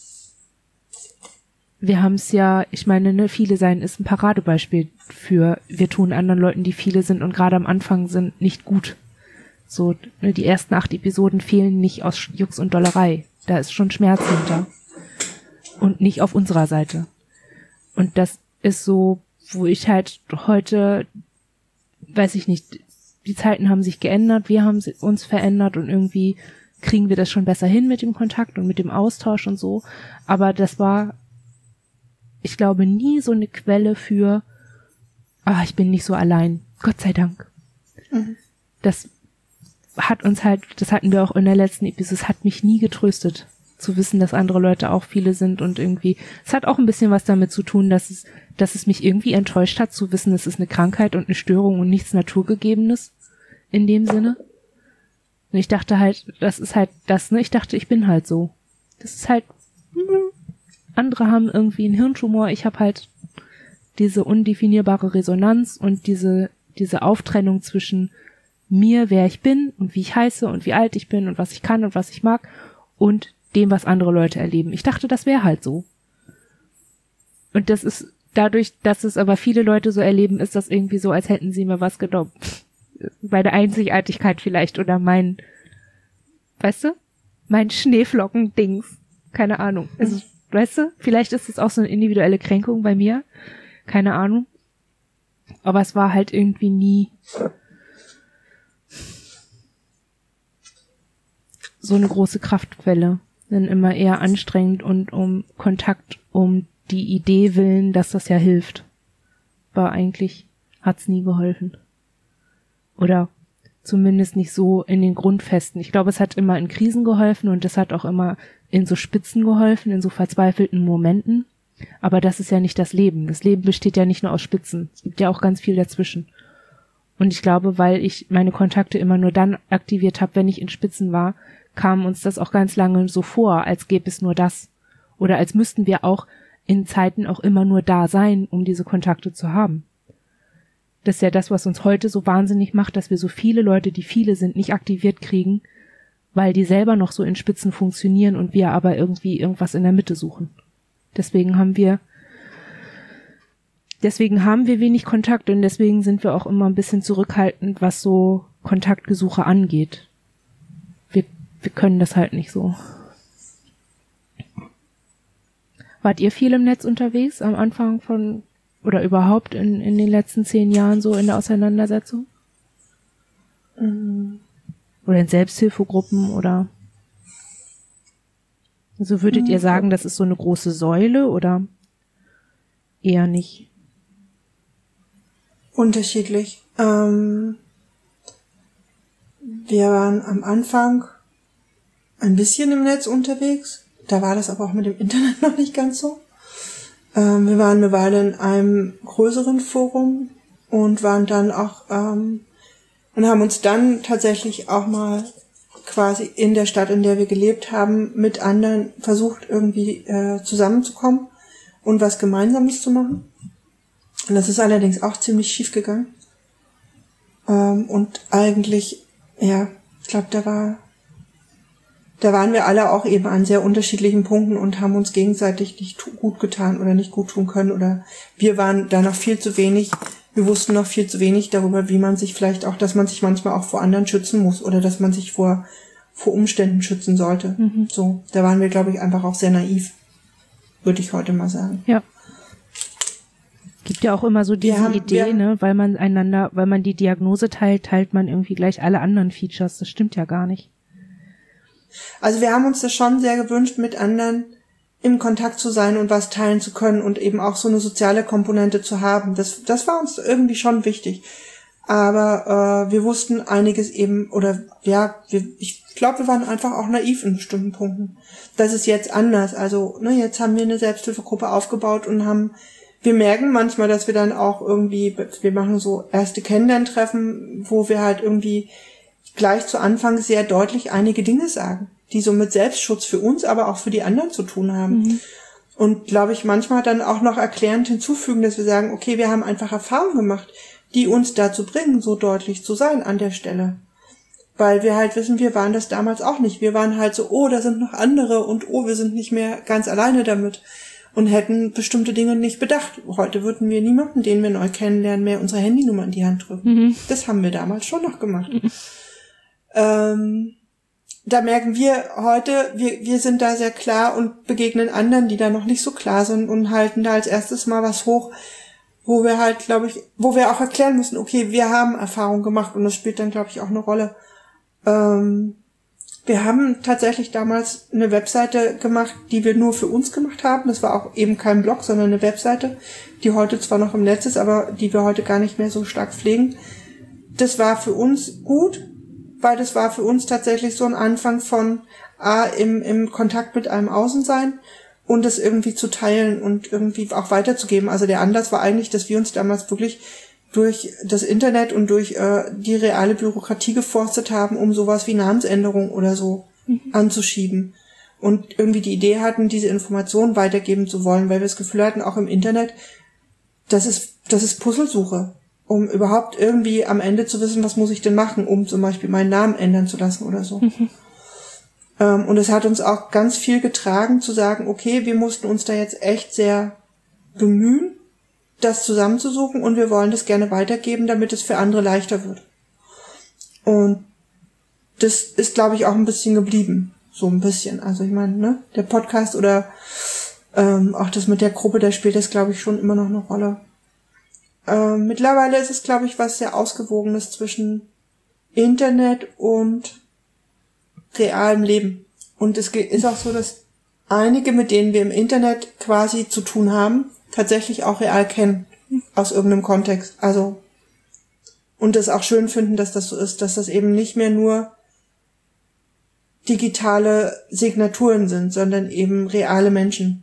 wir haben es ja, ich meine, ne, viele sein ist ein Paradebeispiel für, wir tun anderen Leuten, die viele sind und gerade am Anfang sind, nicht gut. So, ne, die ersten acht Episoden fehlen nicht aus Jux und Dollerei. Da ist schon Schmerz hinter. Und nicht auf unserer Seite. Und das ist so, wo ich halt heute, weiß ich nicht, die Zeiten haben sich geändert, wir haben uns verändert und irgendwie kriegen wir das schon besser hin mit dem Kontakt und mit dem Austausch und so. Aber das war, ich glaube, nie so eine Quelle für, ah, ich bin nicht so allein. Gott sei Dank. Mhm. Das hat uns halt, das hatten wir auch in der letzten Episode, es hat mich nie getröstet, zu wissen, dass andere Leute auch viele sind und irgendwie, es hat auch ein bisschen was damit zu tun, dass es, dass es mich irgendwie enttäuscht hat, zu wissen, es ist eine Krankheit und eine Störung und nichts Naturgegebenes in dem Sinne. Und ich dachte halt, das ist halt das, ne, ich dachte, ich bin halt so. Das ist halt, andere haben irgendwie einen Hirntumor, ich habe halt diese undefinierbare Resonanz und diese, diese Auftrennung zwischen mir, wer ich bin und wie ich heiße und wie alt ich bin und was ich kann und was ich mag und dem, was andere Leute erleben. Ich dachte, das wäre halt so. Und das ist dadurch, dass es aber viele Leute so erleben, ist das irgendwie so, als hätten sie mir was genommen. Bei der Einzigartigkeit vielleicht oder mein, weißt du, mein Schneeflocken-Dings. Keine Ahnung. Also, weißt du, vielleicht ist es auch so eine individuelle Kränkung bei mir. Keine Ahnung. Aber es war halt irgendwie nie so eine große Kraftquelle. Dann immer eher anstrengend und um Kontakt, um die Idee willen, dass das ja hilft. War eigentlich, hat's nie geholfen. Oder zumindest nicht so in den Grundfesten. Ich glaube, es hat immer in Krisen geholfen und es hat auch immer in so Spitzen geholfen, in so verzweifelten Momenten. Aber das ist ja nicht das Leben. Das Leben besteht ja nicht nur aus Spitzen. Es gibt ja auch ganz viel dazwischen. Und ich glaube, weil ich meine Kontakte immer nur dann aktiviert habe, wenn ich in Spitzen war, kam uns das auch ganz lange so vor, als gäbe es nur das. Oder als müssten wir auch in Zeiten auch immer nur da sein, um diese Kontakte zu haben. Das ist ja das, was uns heute so wahnsinnig macht, dass wir so viele Leute, die viele sind, nicht aktiviert kriegen, weil die selber noch so in Spitzen funktionieren und wir aber irgendwie irgendwas in der Mitte suchen. Deswegen haben wir, deswegen haben wir wenig Kontakt und deswegen sind wir auch immer ein bisschen zurückhaltend, was so Kontaktgesuche angeht. Wir, wir können das halt nicht so. Wart ihr viel im Netz unterwegs am Anfang von, oder überhaupt in, in den letzten zehn Jahren so in der Auseinandersetzung? Mhm. Oder in Selbsthilfegruppen oder? Also würdet mhm. ihr sagen, das ist so eine große Säule oder eher nicht? Unterschiedlich. Ähm, wir waren am Anfang ein bisschen im Netz unterwegs. Da war das aber auch mit dem Internet noch nicht ganz so. Ähm, wir waren eine Weile in einem größeren Forum und waren dann auch ähm, und haben uns dann tatsächlich auch mal quasi in der Stadt, in der wir gelebt haben, mit anderen versucht, irgendwie äh, zusammenzukommen und was Gemeinsames zu machen. Und das ist allerdings auch ziemlich schief gegangen. Ähm, und eigentlich, ja, ich glaube, da war Da waren wir alle auch eben an sehr unterschiedlichen Punkten und haben uns gegenseitig nicht gut getan oder nicht gut tun können oder wir waren da noch viel zu wenig, wir wussten noch viel zu wenig darüber, wie man sich vielleicht auch, dass man sich manchmal auch vor anderen schützen muss oder dass man sich vor vor Umständen schützen sollte. Mhm. So, da waren wir, glaube ich, einfach auch sehr naiv, würde ich heute mal sagen. Ja. Gibt ja auch immer so diese haben, Idee, ne, weil man einander, weil man die Diagnose teilt, teilt man irgendwie gleich alle anderen Features. Das stimmt ja gar nicht. Also wir haben uns das schon sehr gewünscht, mit anderen im Kontakt zu sein und was teilen zu können und eben auch so eine soziale Komponente zu haben. Das, das war uns irgendwie schon wichtig. Aber äh, wir wussten einiges eben, oder ja, wir, ich glaube, wir waren einfach auch naiv in bestimmten Punkten. Das ist jetzt anders. Also, ne, jetzt haben wir eine Selbsthilfegruppe aufgebaut und haben, wir merken manchmal, dass wir dann auch irgendwie, wir machen so erste Kennenlerntreffen, wo wir halt irgendwie gleich zu Anfang sehr deutlich einige Dinge sagen, die so mit Selbstschutz für uns, aber auch für die anderen zu tun haben. Mhm. Und glaube ich, manchmal dann auch noch erklärend hinzufügen, dass wir sagen, okay, wir haben einfach Erfahrungen gemacht, die uns dazu bringen, so deutlich zu sein an der Stelle. Weil wir halt wissen, wir waren das damals auch nicht. Wir waren halt so, oh, da sind noch andere und oh, wir sind nicht mehr ganz alleine damit und hätten bestimmte Dinge nicht bedacht. Heute würden wir niemanden, den wir neu kennenlernen, mehr unsere Handynummer in die Hand drücken. Mhm. Das haben wir damals schon noch gemacht. Mhm. Ähm, da merken wir heute, wir, wir sind da sehr klar und begegnen anderen, die da noch nicht so klar sind und halten da als erstes mal was hoch, wo wir halt, glaube ich, wo wir auch erklären müssen, okay, wir haben Erfahrung gemacht und das spielt dann, glaube ich, auch eine Rolle. Ähm, wir haben tatsächlich damals eine Webseite gemacht, die wir nur für uns gemacht haben. Das war auch eben kein Blog, sondern eine Webseite, die heute zwar noch im Netz ist, aber die wir heute gar nicht mehr so stark pflegen. Das war für uns gut, weil das war für uns tatsächlich so ein Anfang von A, im, im Kontakt mit einem Außensein und das irgendwie zu teilen und irgendwie auch weiterzugeben. Also der Anlass war eigentlich, dass wir uns damals wirklich durch das Internet und durch äh, die reale Bürokratie geforstet haben, um sowas wie Namensänderung oder so mhm. anzuschieben. Und irgendwie die Idee hatten, diese Informationen weitergeben zu wollen, weil wir das Gefühl hatten, auch im Internet, das ist, das ist Puzzlesuche, um überhaupt irgendwie am Ende zu wissen, was muss ich denn machen, um zum Beispiel meinen Namen ändern zu lassen oder so. Mhm. Ähm, und es hat uns auch ganz viel getragen, zu sagen, okay, wir mussten uns da jetzt echt sehr bemühen, das zusammenzusuchen und wir wollen das gerne weitergeben, damit es für andere leichter wird. Und das ist, glaube ich, auch ein bisschen geblieben. So ein bisschen. Also ich meine, ne, der Podcast oder ähm, auch das mit der Gruppe, da spielt das, glaube ich, schon immer noch eine Rolle. Ähm, mittlerweile ist es, glaube ich, was sehr Ausgewogenes zwischen Internet und realem Leben. Und es ist auch so, dass einige, mit denen wir im Internet quasi zu tun haben, tatsächlich auch real kennen, aus irgendeinem Kontext. Also, und das auch schön finden, dass das so ist, dass das eben nicht mehr nur digitale Signaturen sind, sondern eben reale Menschen.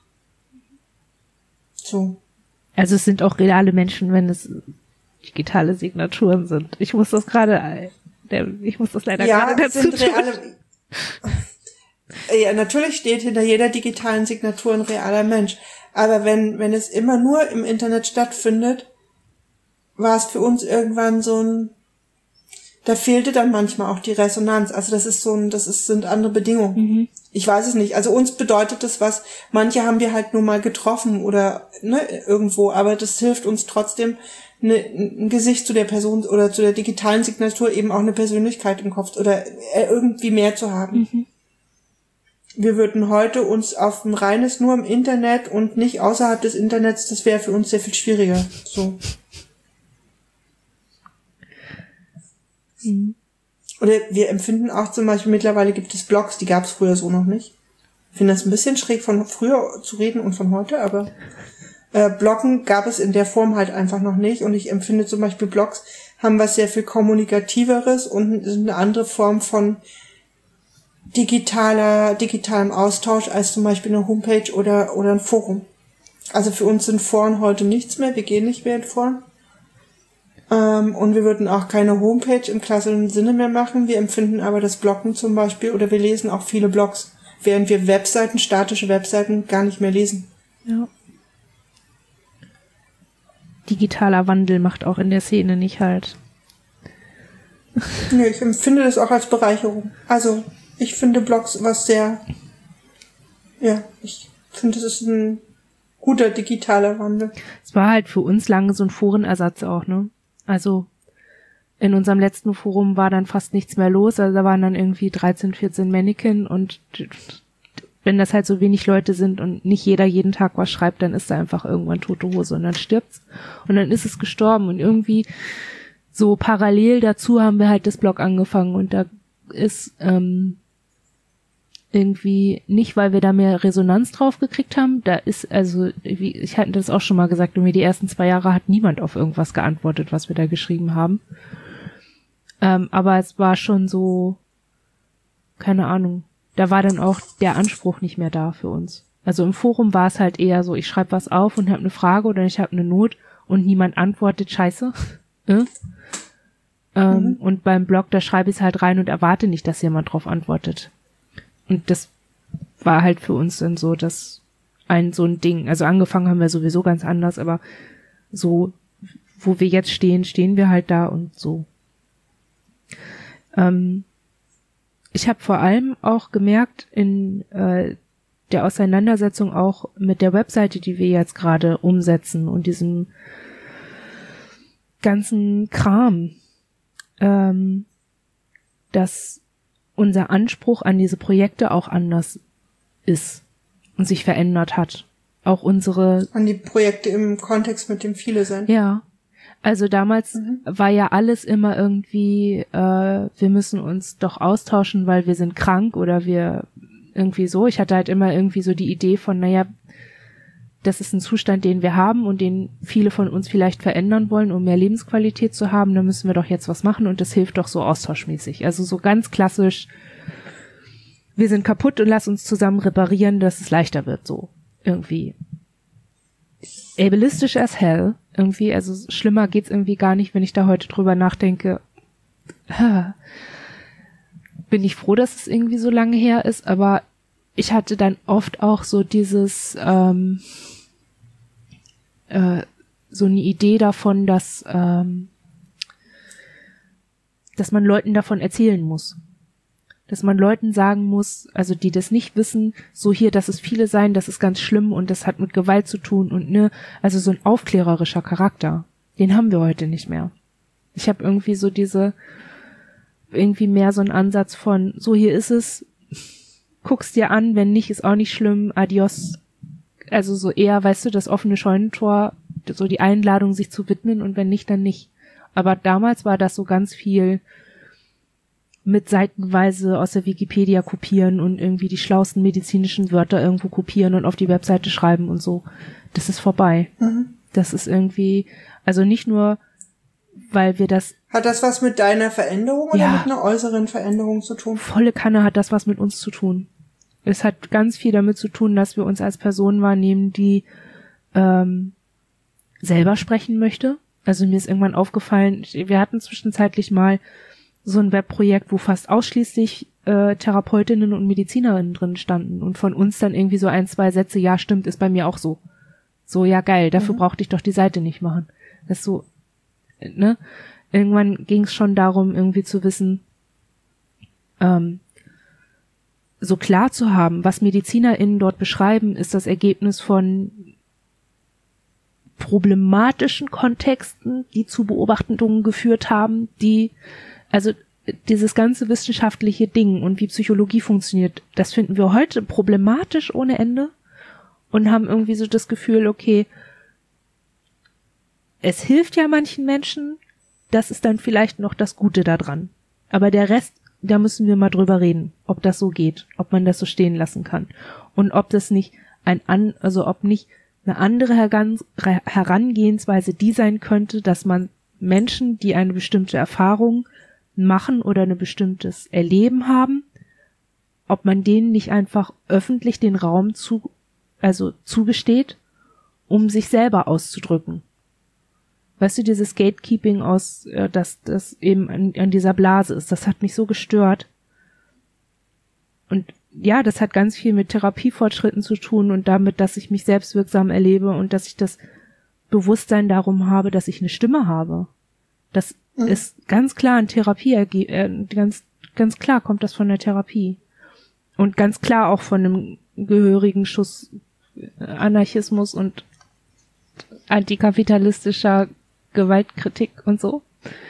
So. Also es sind auch reale Menschen, wenn es digitale Signaturen sind. Ich muss das gerade, ich muss das leider ja, gerade dazu sind reale, ja, natürlich steht hinter jeder digitalen Signatur ein realer Mensch. Aber wenn, wenn es immer nur im Internet stattfindet, war es für uns irgendwann so ein, da fehlte dann manchmal auch die Resonanz. Also das ist so ein, das ist, sind andere Bedingungen. Mhm. Ich weiß es nicht. Also uns bedeutet das was, manche haben wir halt nur mal getroffen oder, ne, irgendwo, aber das hilft uns trotzdem, ne, ein Gesicht zu der Person oder zu der digitalen Signatur eben auch eine Persönlichkeit im Kopf oder irgendwie mehr zu haben. Mhm. Wir würden heute uns auf ein reines nur im Internet und nicht außerhalb des Internets, das wäre für uns sehr viel schwieriger. So. Mhm. Oder wir empfinden auch zum Beispiel, mittlerweile gibt es Blogs, die gab es früher so noch nicht. Ich finde das ein bisschen schräg, von früher zu reden und von heute, aber äh, Bloggen gab es in der Form halt einfach noch nicht. Und ich empfinde zum Beispiel, Blogs haben was sehr viel Kommunikativeres und eine andere Form von digitaler, digitalem Austausch als zum Beispiel eine Homepage oder, oder ein Forum. Also für uns sind Foren heute nichts mehr, wir gehen nicht mehr in Foren. Ähm, und wir würden auch keine Homepage im klassischen Sinne mehr machen. Wir empfinden aber das Bloggen zum Beispiel, oder wir lesen auch viele Blogs, während wir Webseiten, statische Webseiten gar nicht mehr lesen. Ja. Digitaler Wandel macht auch in der Szene nicht halt. Nee, ich empfinde das auch als Bereicherung. Also, ich finde Blogs was sehr, ja, ich finde, das ist ein guter digitaler Wandel. Es war halt für uns lange so ein Forenersatz auch, ne? Also, in unserem letzten Forum war dann fast nichts mehr los, also da waren dann irgendwie dreizehn, vierzehn Mannequin und wenn das halt so wenig Leute sind und nicht jeder jeden Tag was schreibt, dann ist da einfach irgendwann tote Hose und dann stirbt's und dann ist es gestorben und irgendwie so parallel dazu haben wir halt das Blog angefangen und da ist, ähm, irgendwie nicht, weil wir da mehr Resonanz drauf gekriegt haben. Da ist, also, wie, ich hatte das auch schon mal gesagt, irgendwie die ersten zwei Jahre hat niemand auf irgendwas geantwortet, was wir da geschrieben haben. Ähm, aber es war schon so, keine Ahnung, da war dann auch der Anspruch nicht mehr da für uns. Also im Forum war es halt eher so, ich schreibe was auf und habe eine Frage oder ich habe eine Not und niemand antwortet, scheiße. äh? ähm, mhm. Und beim Blog, da schreibe ich es halt rein und erwarte nicht, dass jemand drauf antwortet. Und das war halt für uns dann so, dass ein so ein Ding, also angefangen haben wir sowieso ganz anders, aber so, wo wir jetzt stehen, stehen wir halt da und so. Ähm, ich habe vor allem auch gemerkt in äh, der Auseinandersetzung auch mit der Webseite, die wir jetzt gerade umsetzen und diesem ganzen Kram, ähm, dass unser Anspruch an diese Projekte auch anders ist und sich verändert hat. Auch unsere... An die Projekte im Kontext mit dem Viele sein. Ja. Also damals mhm. war ja alles immer irgendwie, äh, wir müssen uns doch austauschen, weil wir sind krank oder wir irgendwie so. Ich hatte halt immer irgendwie so die Idee von, naja, das ist ein Zustand, den wir haben und den viele von uns vielleicht verändern wollen, um mehr Lebensqualität zu haben. Da müssen wir doch jetzt was machen und das hilft doch so austauschmäßig. Also so ganz klassisch, wir sind kaputt und lass uns zusammen reparieren, dass es leichter wird, so irgendwie. Ableistisch as hell, irgendwie, also schlimmer geht's irgendwie gar nicht, wenn ich da heute drüber nachdenke. Bin ich froh, dass es irgendwie so lange her ist, aber ich hatte dann oft auch so dieses, ähm, äh, so eine Idee davon, dass, ähm, dass man Leuten davon erzählen muss. Dass man Leuten sagen muss, also die das nicht wissen, so hier, dass es viele sein, das ist ganz schlimm und das hat mit Gewalt zu tun und ne, also so ein aufklärerischer Charakter, den haben wir heute nicht mehr. Ich habe irgendwie so diese, irgendwie mehr so einen Ansatz von, so hier ist es, guck's dir an, wenn nicht, ist auch nicht schlimm, adios. Also so eher, weißt du, das offene Scheunentor, so die Einladung, sich zu widmen und wenn nicht, dann nicht. Aber damals war das so ganz viel mit seitenweise aus der Wikipedia kopieren und irgendwie die schlauesten medizinischen Wörter irgendwo kopieren und auf die Webseite schreiben und so. Das ist vorbei. Mhm. Das ist irgendwie, also nicht nur, weil wir das... Hat das was mit deiner Veränderung oder ja, mit einer äußeren Veränderung zu tun? Volle Kanne hat das was mit uns zu tun. Es hat ganz viel damit zu tun, dass wir uns als Personen wahrnehmen, die ähm, selber sprechen möchte. Also mir ist irgendwann aufgefallen, wir hatten zwischenzeitlich mal so ein Webprojekt, wo fast ausschließlich äh, Therapeutinnen und Medizinerinnen drin standen und von uns dann irgendwie so ein, zwei Sätze, ja stimmt, ist bei mir auch so. So, ja geil, dafür mhm. brauchte ich doch die Seite nicht machen. Das ist so, ne? Irgendwann ging es schon darum, irgendwie zu wissen, ähm, so klar zu haben, was MedizinerInnen dort beschreiben, ist das Ergebnis von problematischen Kontexten, die zu Beobachtungen geführt haben, die, also dieses ganze wissenschaftliche Ding und wie Psychologie funktioniert, das finden wir heute problematisch ohne Ende und haben irgendwie so das Gefühl, okay, es hilft ja manchen Menschen, das ist dann vielleicht noch das Gute daran. Aber der Rest, da müssen wir mal drüber reden, ob das so geht, ob man das so stehen lassen kann und ob das nicht ein an, also ob nicht eine andere Heran- Herangehensweise die sein könnte, dass man Menschen, die eine bestimmte Erfahrung machen oder ein bestimmtes Erleben haben, ob man denen nicht einfach öffentlich den Raum zu, also zugesteht, um sich selber auszudrücken. Weißt du, dieses Gatekeeping aus, äh, dass das eben an, an dieser Blase ist, das hat mich so gestört. Und ja, das hat ganz viel mit Therapiefortschritten zu tun und damit, dass ich mich selbstwirksam erlebe und dass ich das Bewusstsein darum habe, dass ich eine Stimme habe. Das mhm. ist ganz klar ein Therapie, äh, ganz, ganz klar kommt das von der Therapie. Und ganz klar auch von einem gehörigen Schuss Anarchismus und antikapitalistischer Gewaltkritik und so.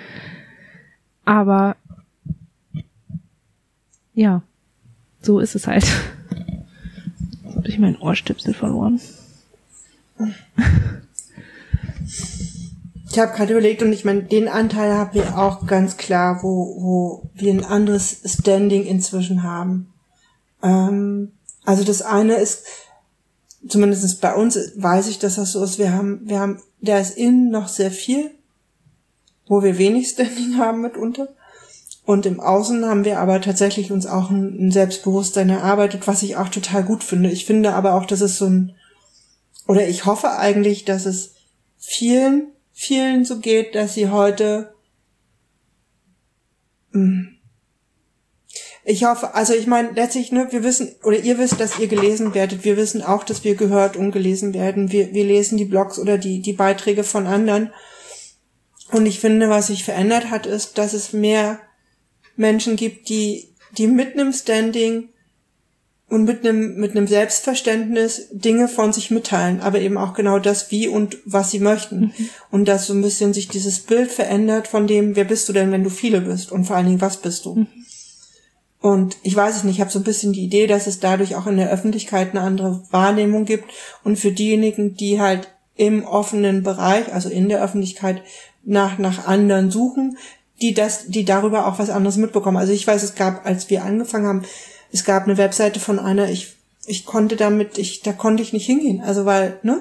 Aber ja, so ist es halt. Jetzt habe ich meinen Ohrstöpsel verloren. Ich habe gerade überlegt und ich meine, den Anteil haben wir auch ganz klar, wo, wo wir ein anderes Standing inzwischen haben. Ähm, also das eine ist, zumindest bei uns weiß ich, dass das so ist, wir haben, wir haben, da ist innen noch sehr viel, wo wir wenig Standing haben mitunter. Und im Außen haben wir aber tatsächlich uns auch ein, ein Selbstbewusstsein erarbeitet, was ich auch total gut finde. Ich finde aber auch, dass es so ein, oder ich hoffe eigentlich, dass es vielen, vielen so geht, dass sie heute, ich hoffe, also ich meine, letztlich, ne, wir wissen, oder ihr wisst, dass ihr gelesen werdet. Wir wissen auch, dass wir gehört und gelesen werden. Wir, wir lesen die Blogs oder die, die Beiträge von anderen. Und ich finde, was sich verändert hat, ist, dass es mehr Menschen gibt, die, die mit einem Standing und mit einem, mit einem Selbstverständnis Dinge von sich mitteilen, aber eben auch genau das, wie und was sie möchten. Mhm. Und dass so ein bisschen sich dieses Bild verändert von dem, wer bist du denn, wenn du viele bist? Und vor allen Dingen, was bist du? Mhm. Und ich weiß es nicht, ich habe so ein bisschen die Idee, dass es dadurch auch in der Öffentlichkeit eine andere Wahrnehmung gibt. Und für diejenigen, die halt im offenen Bereich, also in der Öffentlichkeit, nach, nach anderen suchen, die das, die darüber auch was anderes mitbekommen. Also ich weiß, es gab, als wir angefangen haben, es gab eine Webseite von einer, ich, ich konnte damit, ich, da konnte ich nicht hingehen. Also weil, ne,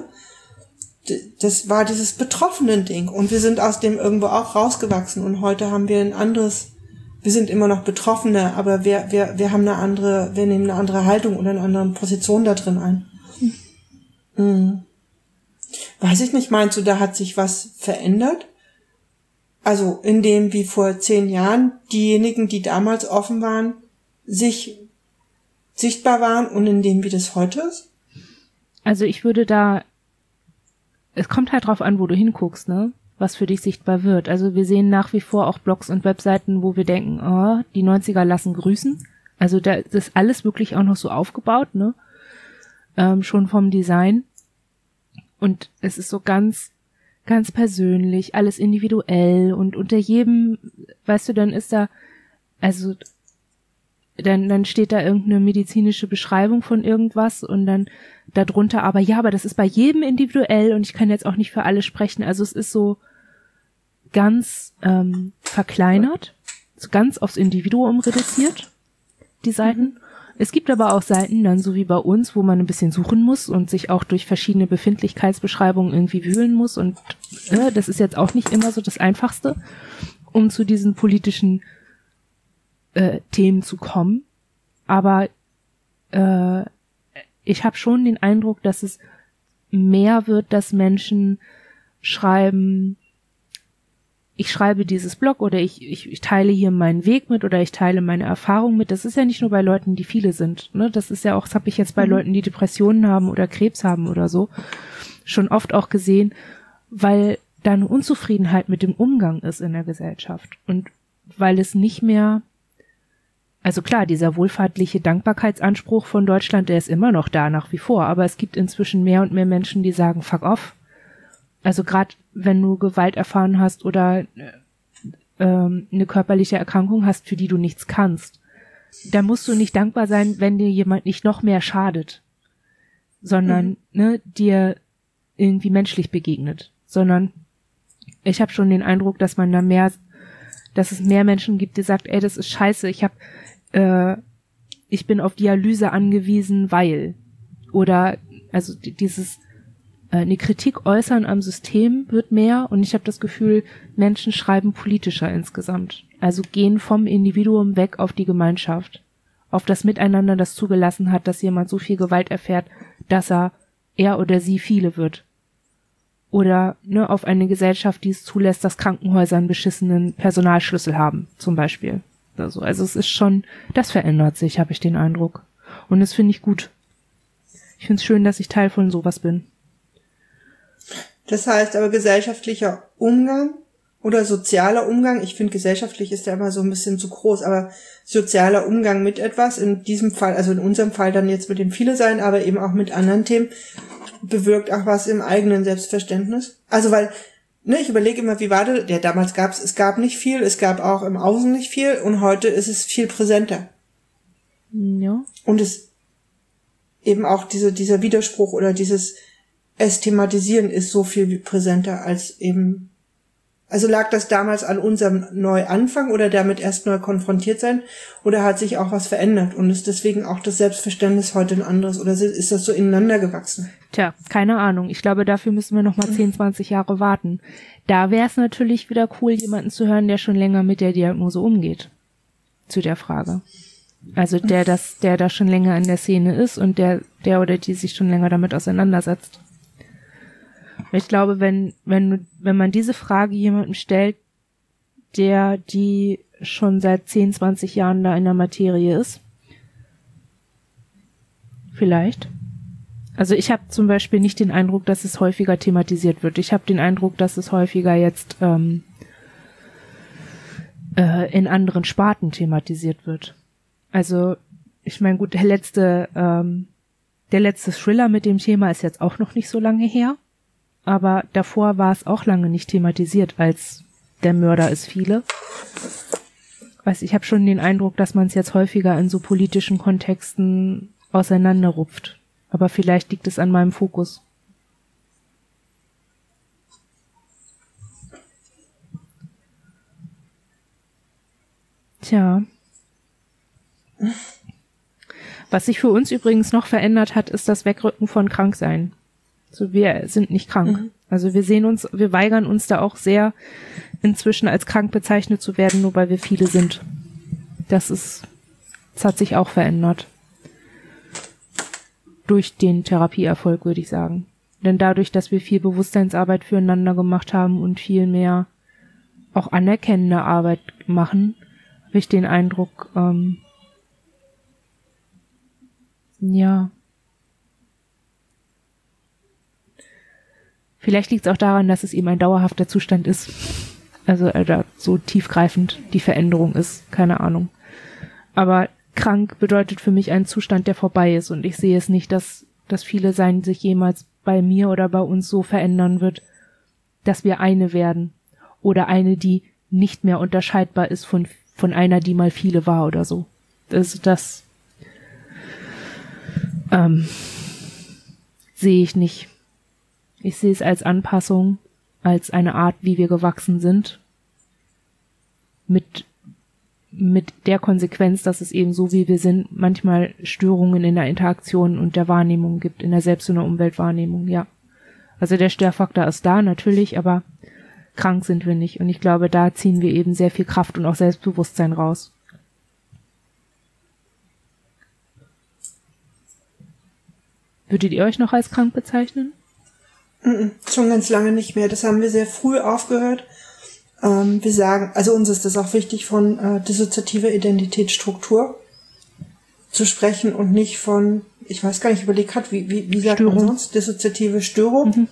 das war dieses Betroffenen-Ding. Und wir sind aus dem irgendwo auch rausgewachsen. Und heute haben wir ein anderes, wir sind immer noch Betroffene, aber wir, wir, wir haben eine andere, wir nehmen eine andere Haltung oder eine andere Position da drin ein. Hm. Hm. Weiß ich nicht, meinst du, da hat sich was verändert? Also in dem, wie vor zehn Jahren diejenigen, die damals offen waren, sich sichtbar waren und in dem, wie das heute ist? Also ich würde da, es kommt halt drauf an, wo du hinguckst, ne? Was für dich sichtbar wird. Also wir sehen nach wie vor auch Blogs und Webseiten, wo wir denken, oh, die neunziger lassen grüßen. Also da ist alles wirklich auch noch so aufgebaut, ne? Ähm, schon vom Design. Und es ist so ganz ganz persönlich, alles individuell und unter jedem, weißt du, dann ist da, also dann dann steht da irgendeine medizinische Beschreibung von irgendwas und dann darunter aber, ja, aber das ist bei jedem individuell und ich kann jetzt auch nicht für alle sprechen. Also es ist so ganz ähm, verkleinert, so ganz aufs Individuum reduziert, die Seiten. Mhm. Es gibt aber auch Seiten, dann so wie bei uns, wo man ein bisschen suchen muss und sich auch durch verschiedene Befindlichkeitsbeschreibungen irgendwie wühlen muss und äh, das ist jetzt auch nicht immer so das Einfachste, um zu diesen politischen äh, Themen zu kommen. Aber äh, ich habe schon den Eindruck, dass es mehr wird, dass Menschen schreiben, ich schreibe dieses Blog oder ich, ich, ich teile hier meinen Weg mit oder ich teile meine Erfahrung mit. Das ist ja nicht nur bei Leuten, die viele sind. Ne? Das ist ja auch, das habe ich jetzt bei mhm. Leuten, die Depressionen haben oder Krebs haben oder so, schon oft auch gesehen, weil da eine Unzufriedenheit mit dem Umgang ist in der Gesellschaft. Und weil es nicht mehr, also klar, dieser wohlfahrtliche Dankbarkeitsanspruch von Deutschland, der ist immer noch da nach wie vor, aber es gibt inzwischen mehr und mehr Menschen, die sagen, fuck off. Also gerade wenn du Gewalt erfahren hast oder ähm, eine körperliche Erkrankung hast, für die du nichts kannst, dann musst du nicht dankbar sein, wenn dir jemand nicht noch mehr schadet, sondern mhm. ne, dir irgendwie menschlich begegnet. Sondern ich habe schon den Eindruck, dass man da mehr, dass es mehr Menschen gibt, die sagt, ey, das ist scheiße, ich hab, äh, ich bin auf Dialyse angewiesen, weil oder also dieses eine Kritik äußern am System wird mehr und ich habe das Gefühl, Menschen schreiben politischer insgesamt. Also gehen vom Individuum weg auf die Gemeinschaft, auf das Miteinander, das zugelassen hat, dass jemand so viel Gewalt erfährt, dass er, er oder sie viele wird. Oder ne, auf eine Gesellschaft, die es zulässt, dass Krankenhäuser einen beschissenen Personalschlüssel haben, zum Beispiel. Also, also es ist schon, das verändert sich, habe ich den Eindruck. Und das finde ich gut. Ich finde es schön, dass ich Teil von sowas bin. Das heißt aber gesellschaftlicher Umgang oder sozialer Umgang, ich finde gesellschaftlich ist ja immer so ein bisschen zu groß, aber sozialer Umgang mit etwas, in diesem Fall, also in unserem Fall dann jetzt mit dem Viele sein, aber eben auch mit anderen Themen, bewirkt auch was im eigenen Selbstverständnis. Also weil, ne, ich überlege immer, wie war das, ja, damals gab's, es gab nicht viel, es gab auch im Außen nicht viel und heute ist es viel präsenter. Ja. Und es eben auch diese, dieser Widerspruch oder dieses es thematisieren ist so viel präsenter als eben Also lag das damals an unserem Neuanfang oder damit erst neu konfrontiert sein? Oder hat sich auch was verändert und ist deswegen auch das Selbstverständnis heute ein anderes? Oder ist das so ineinander gewachsen? Tja, keine Ahnung. Ich glaube, dafür müssen wir noch mal zehn, zwanzig Jahre warten. Da wäre es natürlich wieder cool, jemanden zu hören, der schon länger mit der Diagnose umgeht. Zu der Frage. Also der das, der da schon länger in der Szene ist und der, der oder die sich schon länger damit auseinandersetzt. Ich glaube, wenn, wenn, wenn man diese Frage jemandem stellt, der, die schon seit zehn, zwanzig Jahren da in der Materie ist, vielleicht. Also ich habe zum Beispiel nicht den Eindruck, dass es häufiger thematisiert wird. Ich habe den Eindruck, dass es häufiger jetzt ähm, äh, in anderen Sparten thematisiert wird. Also ich meine, gut, der letzte, ähm, der letzte Thriller mit dem Thema ist jetzt auch noch nicht so lange her. Aber davor war es auch lange nicht thematisiert, als der Mörder ist viele. Weiß, ich habe schon den Eindruck, dass man es jetzt häufiger in so politischen Kontexten auseinanderrupft. Aber vielleicht liegt es an meinem Fokus. Tja. Was sich für uns übrigens noch verändert hat, ist das Wegrücken von Kranksein. So, wir sind nicht krank. Mhm. Also wir sehen uns, wir weigern uns da auch sehr, inzwischen als krank bezeichnet zu werden, nur weil wir viele sind. Das ist, das hat sich auch verändert. Durch den Therapieerfolg, würde ich sagen. Denn dadurch, dass wir viel Bewusstseinsarbeit füreinander gemacht haben und viel mehr auch anerkennende Arbeit machen, habe ich den Eindruck, ähm, ja, vielleicht liegt es auch daran, dass es eben ein dauerhafter Zustand ist. Also äh, so tiefgreifend die Veränderung ist. Keine Ahnung. Aber krank bedeutet für mich einen Zustand, der vorbei ist. Und ich sehe es nicht, dass, dass viele Sein sich jemals bei mir oder bei uns so verändern wird, dass wir eine werden. Oder eine, die nicht mehr unterscheidbar ist von, von einer, die mal viele war oder so. Das, das ähm, sehe ich nicht. Ich sehe es als Anpassung, als eine Art, wie wir gewachsen sind. Mit, mit der Konsequenz, dass es eben so, wie wir sind, manchmal Störungen in der Interaktion und der Wahrnehmung gibt, in der Selbst- und der Umweltwahrnehmung, ja. Also der Störfaktor ist da, natürlich, aber krank sind wir nicht. Und ich glaube, da ziehen wir eben sehr viel Kraft und auch Selbstbewusstsein raus. Würdet ihr euch noch als krank bezeichnen? Mm-mm, schon ganz lange nicht mehr. Das haben wir sehr früh aufgehört. Ähm, wir sagen, also uns ist das auch wichtig, von äh, dissoziativer Identitätsstruktur zu sprechen und nicht von, ich weiß gar nicht, überlegt hat, wie, wie, wie sagt Störung. Man sonst, dissoziative Störung. Mhm.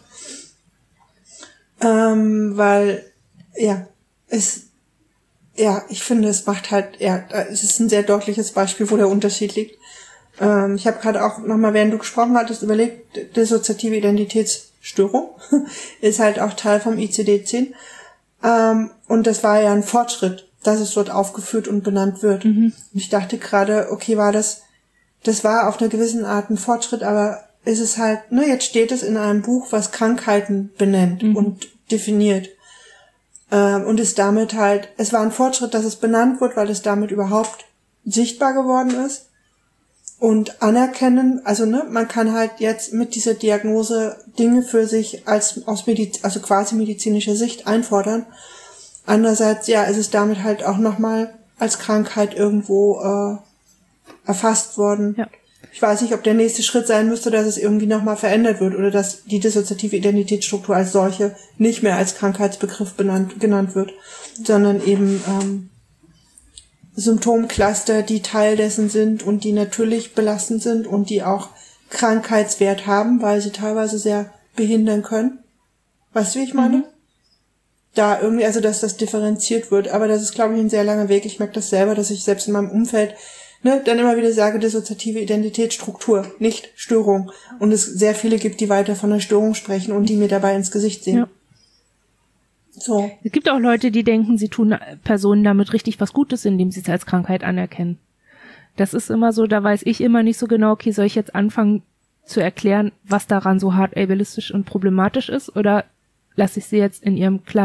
Ähm, weil, ja, es, ja, ich finde, es macht halt, ja, es ist ein sehr deutliches Beispiel, wo der Unterschied liegt. Ähm, ich habe gerade auch nochmal, während du gesprochen hattest, überlegt, dissoziative Identitätsstörung ist halt auch Teil vom I C D zehn. Ähm, und das war ja ein Fortschritt, dass es dort aufgeführt und benannt wird. Mhm. Und ich dachte gerade, okay, war das, das war auf einer gewissen Art ein Fortschritt, aber ist es halt, ne, jetzt steht es in einem Buch, was Krankheiten benennt mhm. und definiert. Ähm, und ist damit halt, es war ein Fortschritt, dass es benannt wird, weil es damit überhaupt sichtbar geworden ist. Und anerkennen, also ne, man kann halt jetzt mit dieser Diagnose Dinge für sich als aus Mediz- also quasi medizinischer Sicht einfordern. Andererseits, ja, ist es damit halt auch nochmal als Krankheit irgendwo äh, erfasst worden. Ja. Ich weiß nicht, ob der nächste Schritt sein müsste, dass es irgendwie nochmal verändert wird oder dass die dissoziative Identitätsstruktur als solche nicht mehr als Krankheitsbegriff benannt, genannt wird, sondern eben ähm, Symptomcluster, die Teil dessen sind und die natürlich belastend sind und die auch Krankheitswert haben, weil sie teilweise sehr behindern können. Weißt du, wie ich meine? Mhm. Da irgendwie, also dass das differenziert wird, aber das ist, glaube ich, ein sehr langer Weg. Ich merke das selber, dass ich selbst in meinem Umfeld ne, dann immer wieder sage, dissoziative Identitätsstruktur, nicht Störung. Und es sehr viele gibt, die weiter von einer Störung sprechen und die mir dabei ins Gesicht sehen. Ja. So. Es gibt auch Leute, die denken, sie tun Personen damit richtig was Gutes, indem sie es als Krankheit anerkennen. Das ist immer so, da weiß ich immer nicht so genau, okay, soll ich jetzt anfangen zu erklären, was daran so hart ableistisch und problematisch ist, oder lasse ich sie jetzt in ihrem kleinen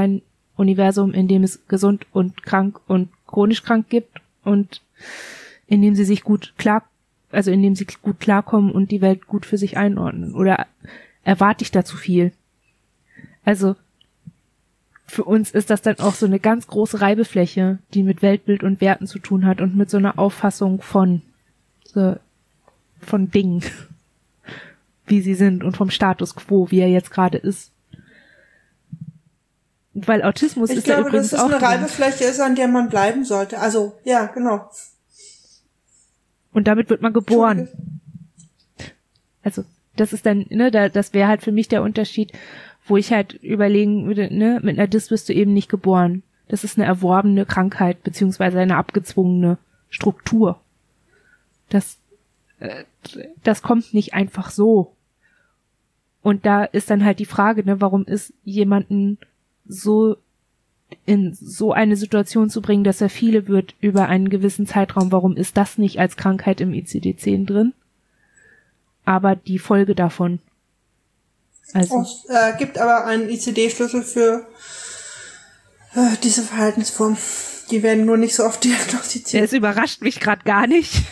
Universum, in dem es gesund und krank und chronisch krank gibt und in dem sie sich gut klar, also in dem sie gut klarkommen und die Welt gut für sich einordnen? Oder erwarte ich da zu viel? Also für uns ist das dann auch so eine ganz große Reibefläche, die mit Weltbild und Werten zu tun hat und mit so einer Auffassung von so, von Dingen, wie sie sind und vom Status quo, wie er jetzt gerade ist. Weil Autismus ich ist glaube, ja übrigens auch... Ich glaube, dass es eine drin. Reibefläche ist, an der man bleiben sollte. Also, ja, genau. Und damit wird man geboren. Also, das ist dann, ne, da, das wäre halt für mich der Unterschied, wo ich halt überlegen würde, ne, mit einer Dis bist du eben nicht geboren. Das ist eine erworbene Krankheit, beziehungsweise eine abgezwungene Struktur. Das, äh, das kommt nicht einfach so. Und da ist dann halt die Frage, ne, warum ist jemanden so in so eine Situation zu bringen, dass er viele wird über einen gewissen Zeitraum, warum ist das nicht als Krankheit im I C D zehn drin? Aber die Folge davon. Also. Es äh, gibt aber einen I C D-Schlüssel für äh, diese Verhaltensform. Die werden nur nicht so oft diagnostiziert. Das überrascht mich gerade gar nicht.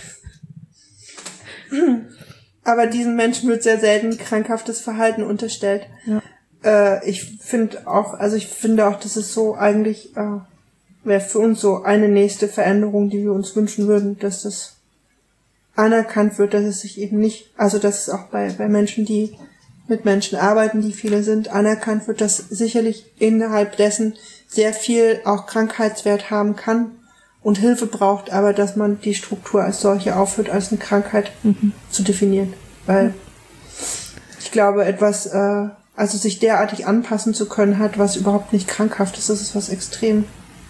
Aber diesen Menschen wird sehr selten krankhaftes Verhalten unterstellt. Ja. Äh, ich finde auch, also ich finde auch, das ist so eigentlich, äh, wäre für uns so eine nächste Veränderung, die wir uns wünschen würden, dass das anerkannt wird, dass es sich eben nicht, also dass es auch bei, bei Menschen, die mit Menschen arbeiten, die viele sind, anerkannt wird, dass sicherlich innerhalb dessen sehr viel auch Krankheitswert haben kann und Hilfe braucht, aber dass man die Struktur als solche aufhört, als eine Krankheit mhm. zu definieren. Weil ich glaube, etwas, äh, also sich derartig anpassen zu können hat, was überhaupt nicht krankhaft ist, das ist was extrem.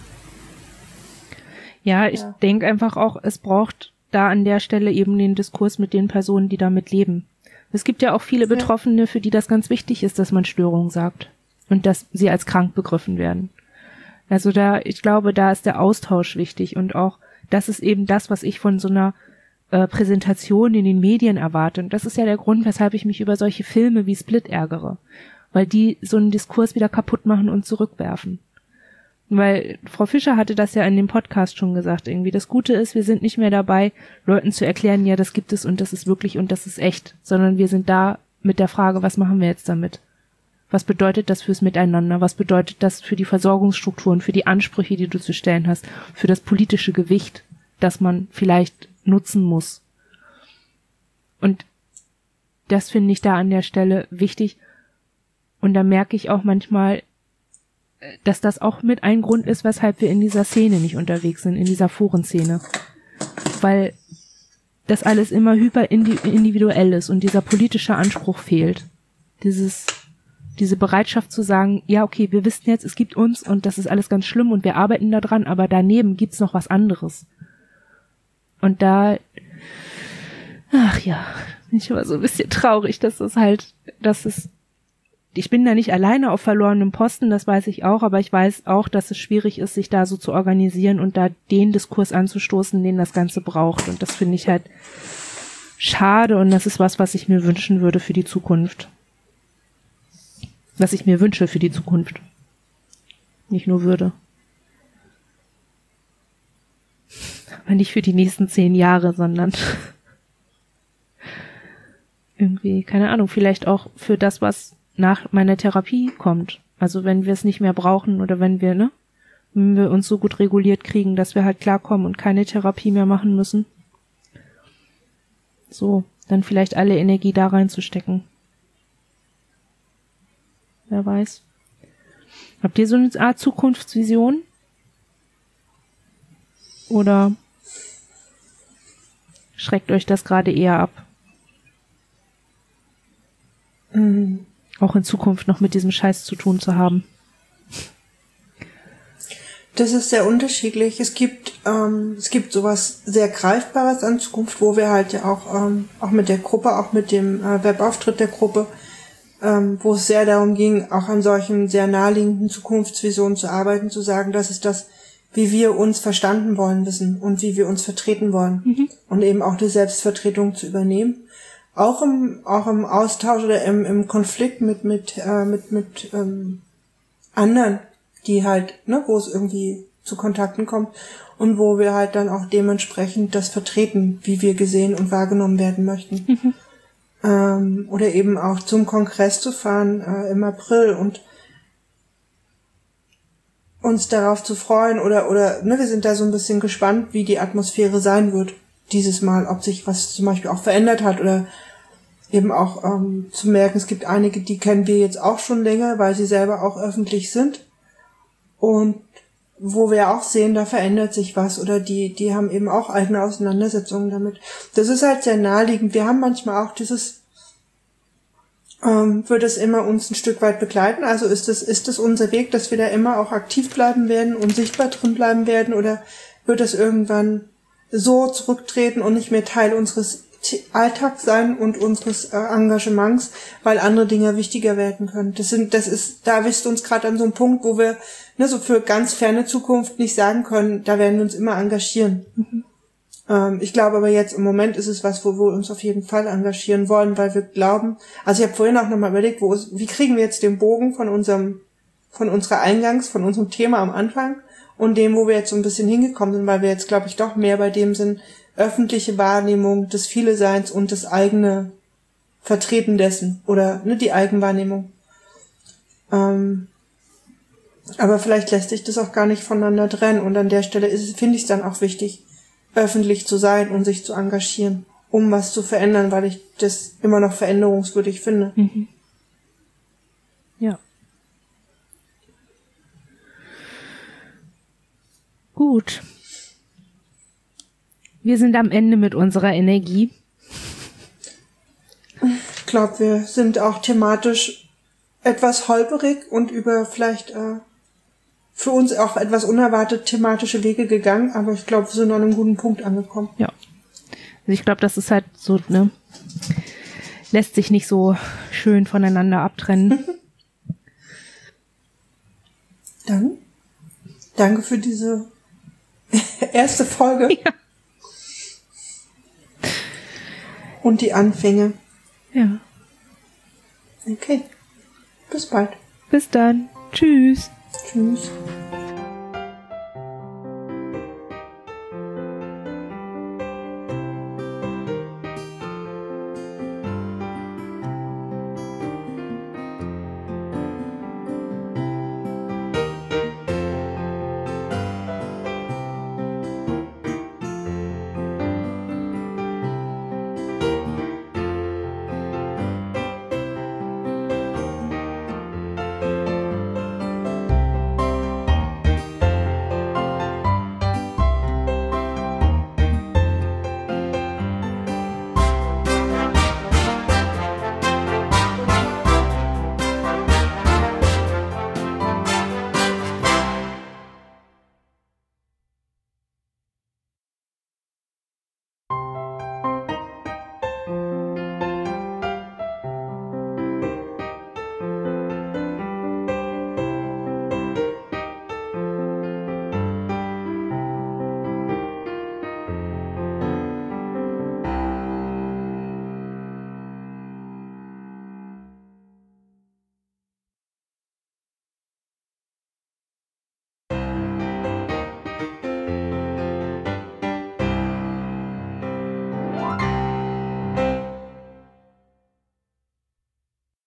Ja, ich ja. denke einfach auch, es braucht da an der Stelle eben den Diskurs mit den Personen, die damit leben. Es gibt ja auch viele Betroffene, für die das ganz wichtig ist, dass man Störungen sagt und dass sie als krank begriffen werden. Also da, ich glaube, da ist der Austausch wichtig und auch, das ist eben das, was ich von so einer äh, Präsentation in den Medien erwarte. Und das ist ja der Grund, weshalb ich mich über solche Filme wie Split ärgere, weil die so einen Diskurs wieder kaputt machen und zurückwerfen. Weil Frau Fischer hatte das ja in dem Podcast schon gesagt, irgendwie. Das Gute ist, wir sind nicht mehr dabei, Leuten zu erklären, ja, das gibt es und das ist wirklich und das ist echt, sondern wir sind da mit der Frage, was machen wir jetzt damit? Was bedeutet das fürs Miteinander? Was bedeutet das für die Versorgungsstrukturen, für die Ansprüche, die du zu stellen hast, für das politische Gewicht, das man vielleicht nutzen muss? Und das finde ich da an der Stelle wichtig. Und da merke ich auch manchmal, dass das auch mit ein Grund ist, weshalb wir in dieser Szene nicht unterwegs sind, in dieser Forenszene. Weil das alles immer hyper individuell ist und dieser politische Anspruch fehlt. Dieses, diese Bereitschaft zu sagen, ja, okay, wir wissen jetzt, es gibt uns und das ist alles ganz schlimm und wir arbeiten da dran, aber daneben gibt's noch was anderes. Und da, ach ja, bin ich immer so ein bisschen traurig, dass es halt, dass es ich bin da nicht alleine auf verlorenem Posten, das weiß ich auch, aber ich weiß auch, dass es schwierig ist, sich da so zu organisieren und da den Diskurs anzustoßen, den das Ganze braucht. Und das finde ich halt schade und das ist was, was ich mir wünschen würde für die Zukunft. Was ich mir wünsche für die Zukunft. Nicht nur würde. Aber nicht für die nächsten zehn Jahre, sondern irgendwie, keine Ahnung, vielleicht auch für das, was nach meiner Therapie kommt. Also wenn wir es nicht mehr brauchen oder wenn wir, ne, wenn wir uns so gut reguliert kriegen, dass wir halt klarkommen und keine Therapie mehr machen müssen. So, dann vielleicht alle Energie da reinzustecken. Wer weiß. Habt ihr so eine Art Zukunftsvision? Oder schreckt euch das gerade eher ab? Mhm. Auch in Zukunft noch mit diesem Scheiß zu tun zu haben. Das ist sehr unterschiedlich. Es gibt ähm, es gibt sowas sehr Greifbares an Zukunft, wo wir halt ja auch ähm, auch mit der Gruppe, auch mit dem äh, Webauftritt der Gruppe, ähm, wo es sehr darum ging, auch an solchen sehr naheliegenden Zukunftsvisionen zu arbeiten, zu sagen, das ist das, wie wir uns verstanden wollen wissen und wie wir uns vertreten wollen. Mhm. Und eben auch die Selbstvertretung zu übernehmen. Auch im, auch im Austausch oder im, im Konflikt mit, mit, äh, mit, mit, ähm, anderen die halt, ne, wo es irgendwie zu Kontakten kommt und wo wir halt dann auch dementsprechend das vertreten, wie wir gesehen und wahrgenommen werden möchten. Mhm. Ähm, oder eben auch zum Kongress zu fahren äh, im April und uns darauf zu freuen oder, oder, ne, wir sind da so ein bisschen gespannt, wie die Atmosphäre sein wird dieses Mal, ob sich was zum Beispiel auch verändert hat oder eben auch ähm, zu merken, es gibt einige, die kennen wir jetzt auch schon länger, weil sie selber auch öffentlich sind und wo wir auch sehen, da verändert sich was oder die, die haben eben auch eigene Auseinandersetzungen damit. Das ist halt sehr naheliegend. Wir haben manchmal auch dieses, ähm, wird es immer uns ein Stück weit begleiten? Also ist es, ist es unser Weg, dass wir da immer auch aktiv bleiben werden und sichtbar drin bleiben werden oder wird es irgendwann so zurücktreten und nicht mehr Teil unseres Alltag sein und unseres äh, Engagements, weil andere Dinge wichtiger werden können. Das sind, das ist, da bist du uns gerade an so einem Punkt, wo wir, ne, so für ganz ferne Zukunft nicht sagen können, da werden wir uns immer engagieren. Mhm. Ähm, ich glaube aber jetzt im Moment ist es was, wo wir uns auf jeden Fall engagieren wollen, weil wir glauben, also ich habe vorhin auch nochmal überlegt, wo ist, wie kriegen wir jetzt den Bogen von unserem, von unserer Eingangs, von unserem Thema am Anfang und dem, wo wir jetzt so ein bisschen hingekommen sind, weil wir jetzt, glaube ich, doch mehr bei dem sind, öffentliche Wahrnehmung des Viele-Seins und das eigene Vertreten dessen oder ne, die Eigenwahrnehmung. Ähm, aber vielleicht lässt sich das auch gar nicht voneinander trennen und an der Stelle ist, finde ich es dann auch wichtig, öffentlich zu sein und sich zu engagieren, um was zu verändern, weil ich das immer noch veränderungswürdig finde. Mhm. Ja. Gut. Wir sind am Ende mit unserer Energie. Ich glaube, wir sind auch thematisch etwas holperig und über vielleicht äh, für uns auch etwas unerwartet thematische Wege gegangen, aber ich glaube, wir sind an einem guten Punkt angekommen. Ja. Also ich glaube, das ist halt so, ne, lässt sich nicht so schön voneinander abtrennen. Dann danke für diese erste Folge. Ja. Und die Anfänge. Ja. Okay. Bis bald. Bis dann. Tschüss. Tschüss.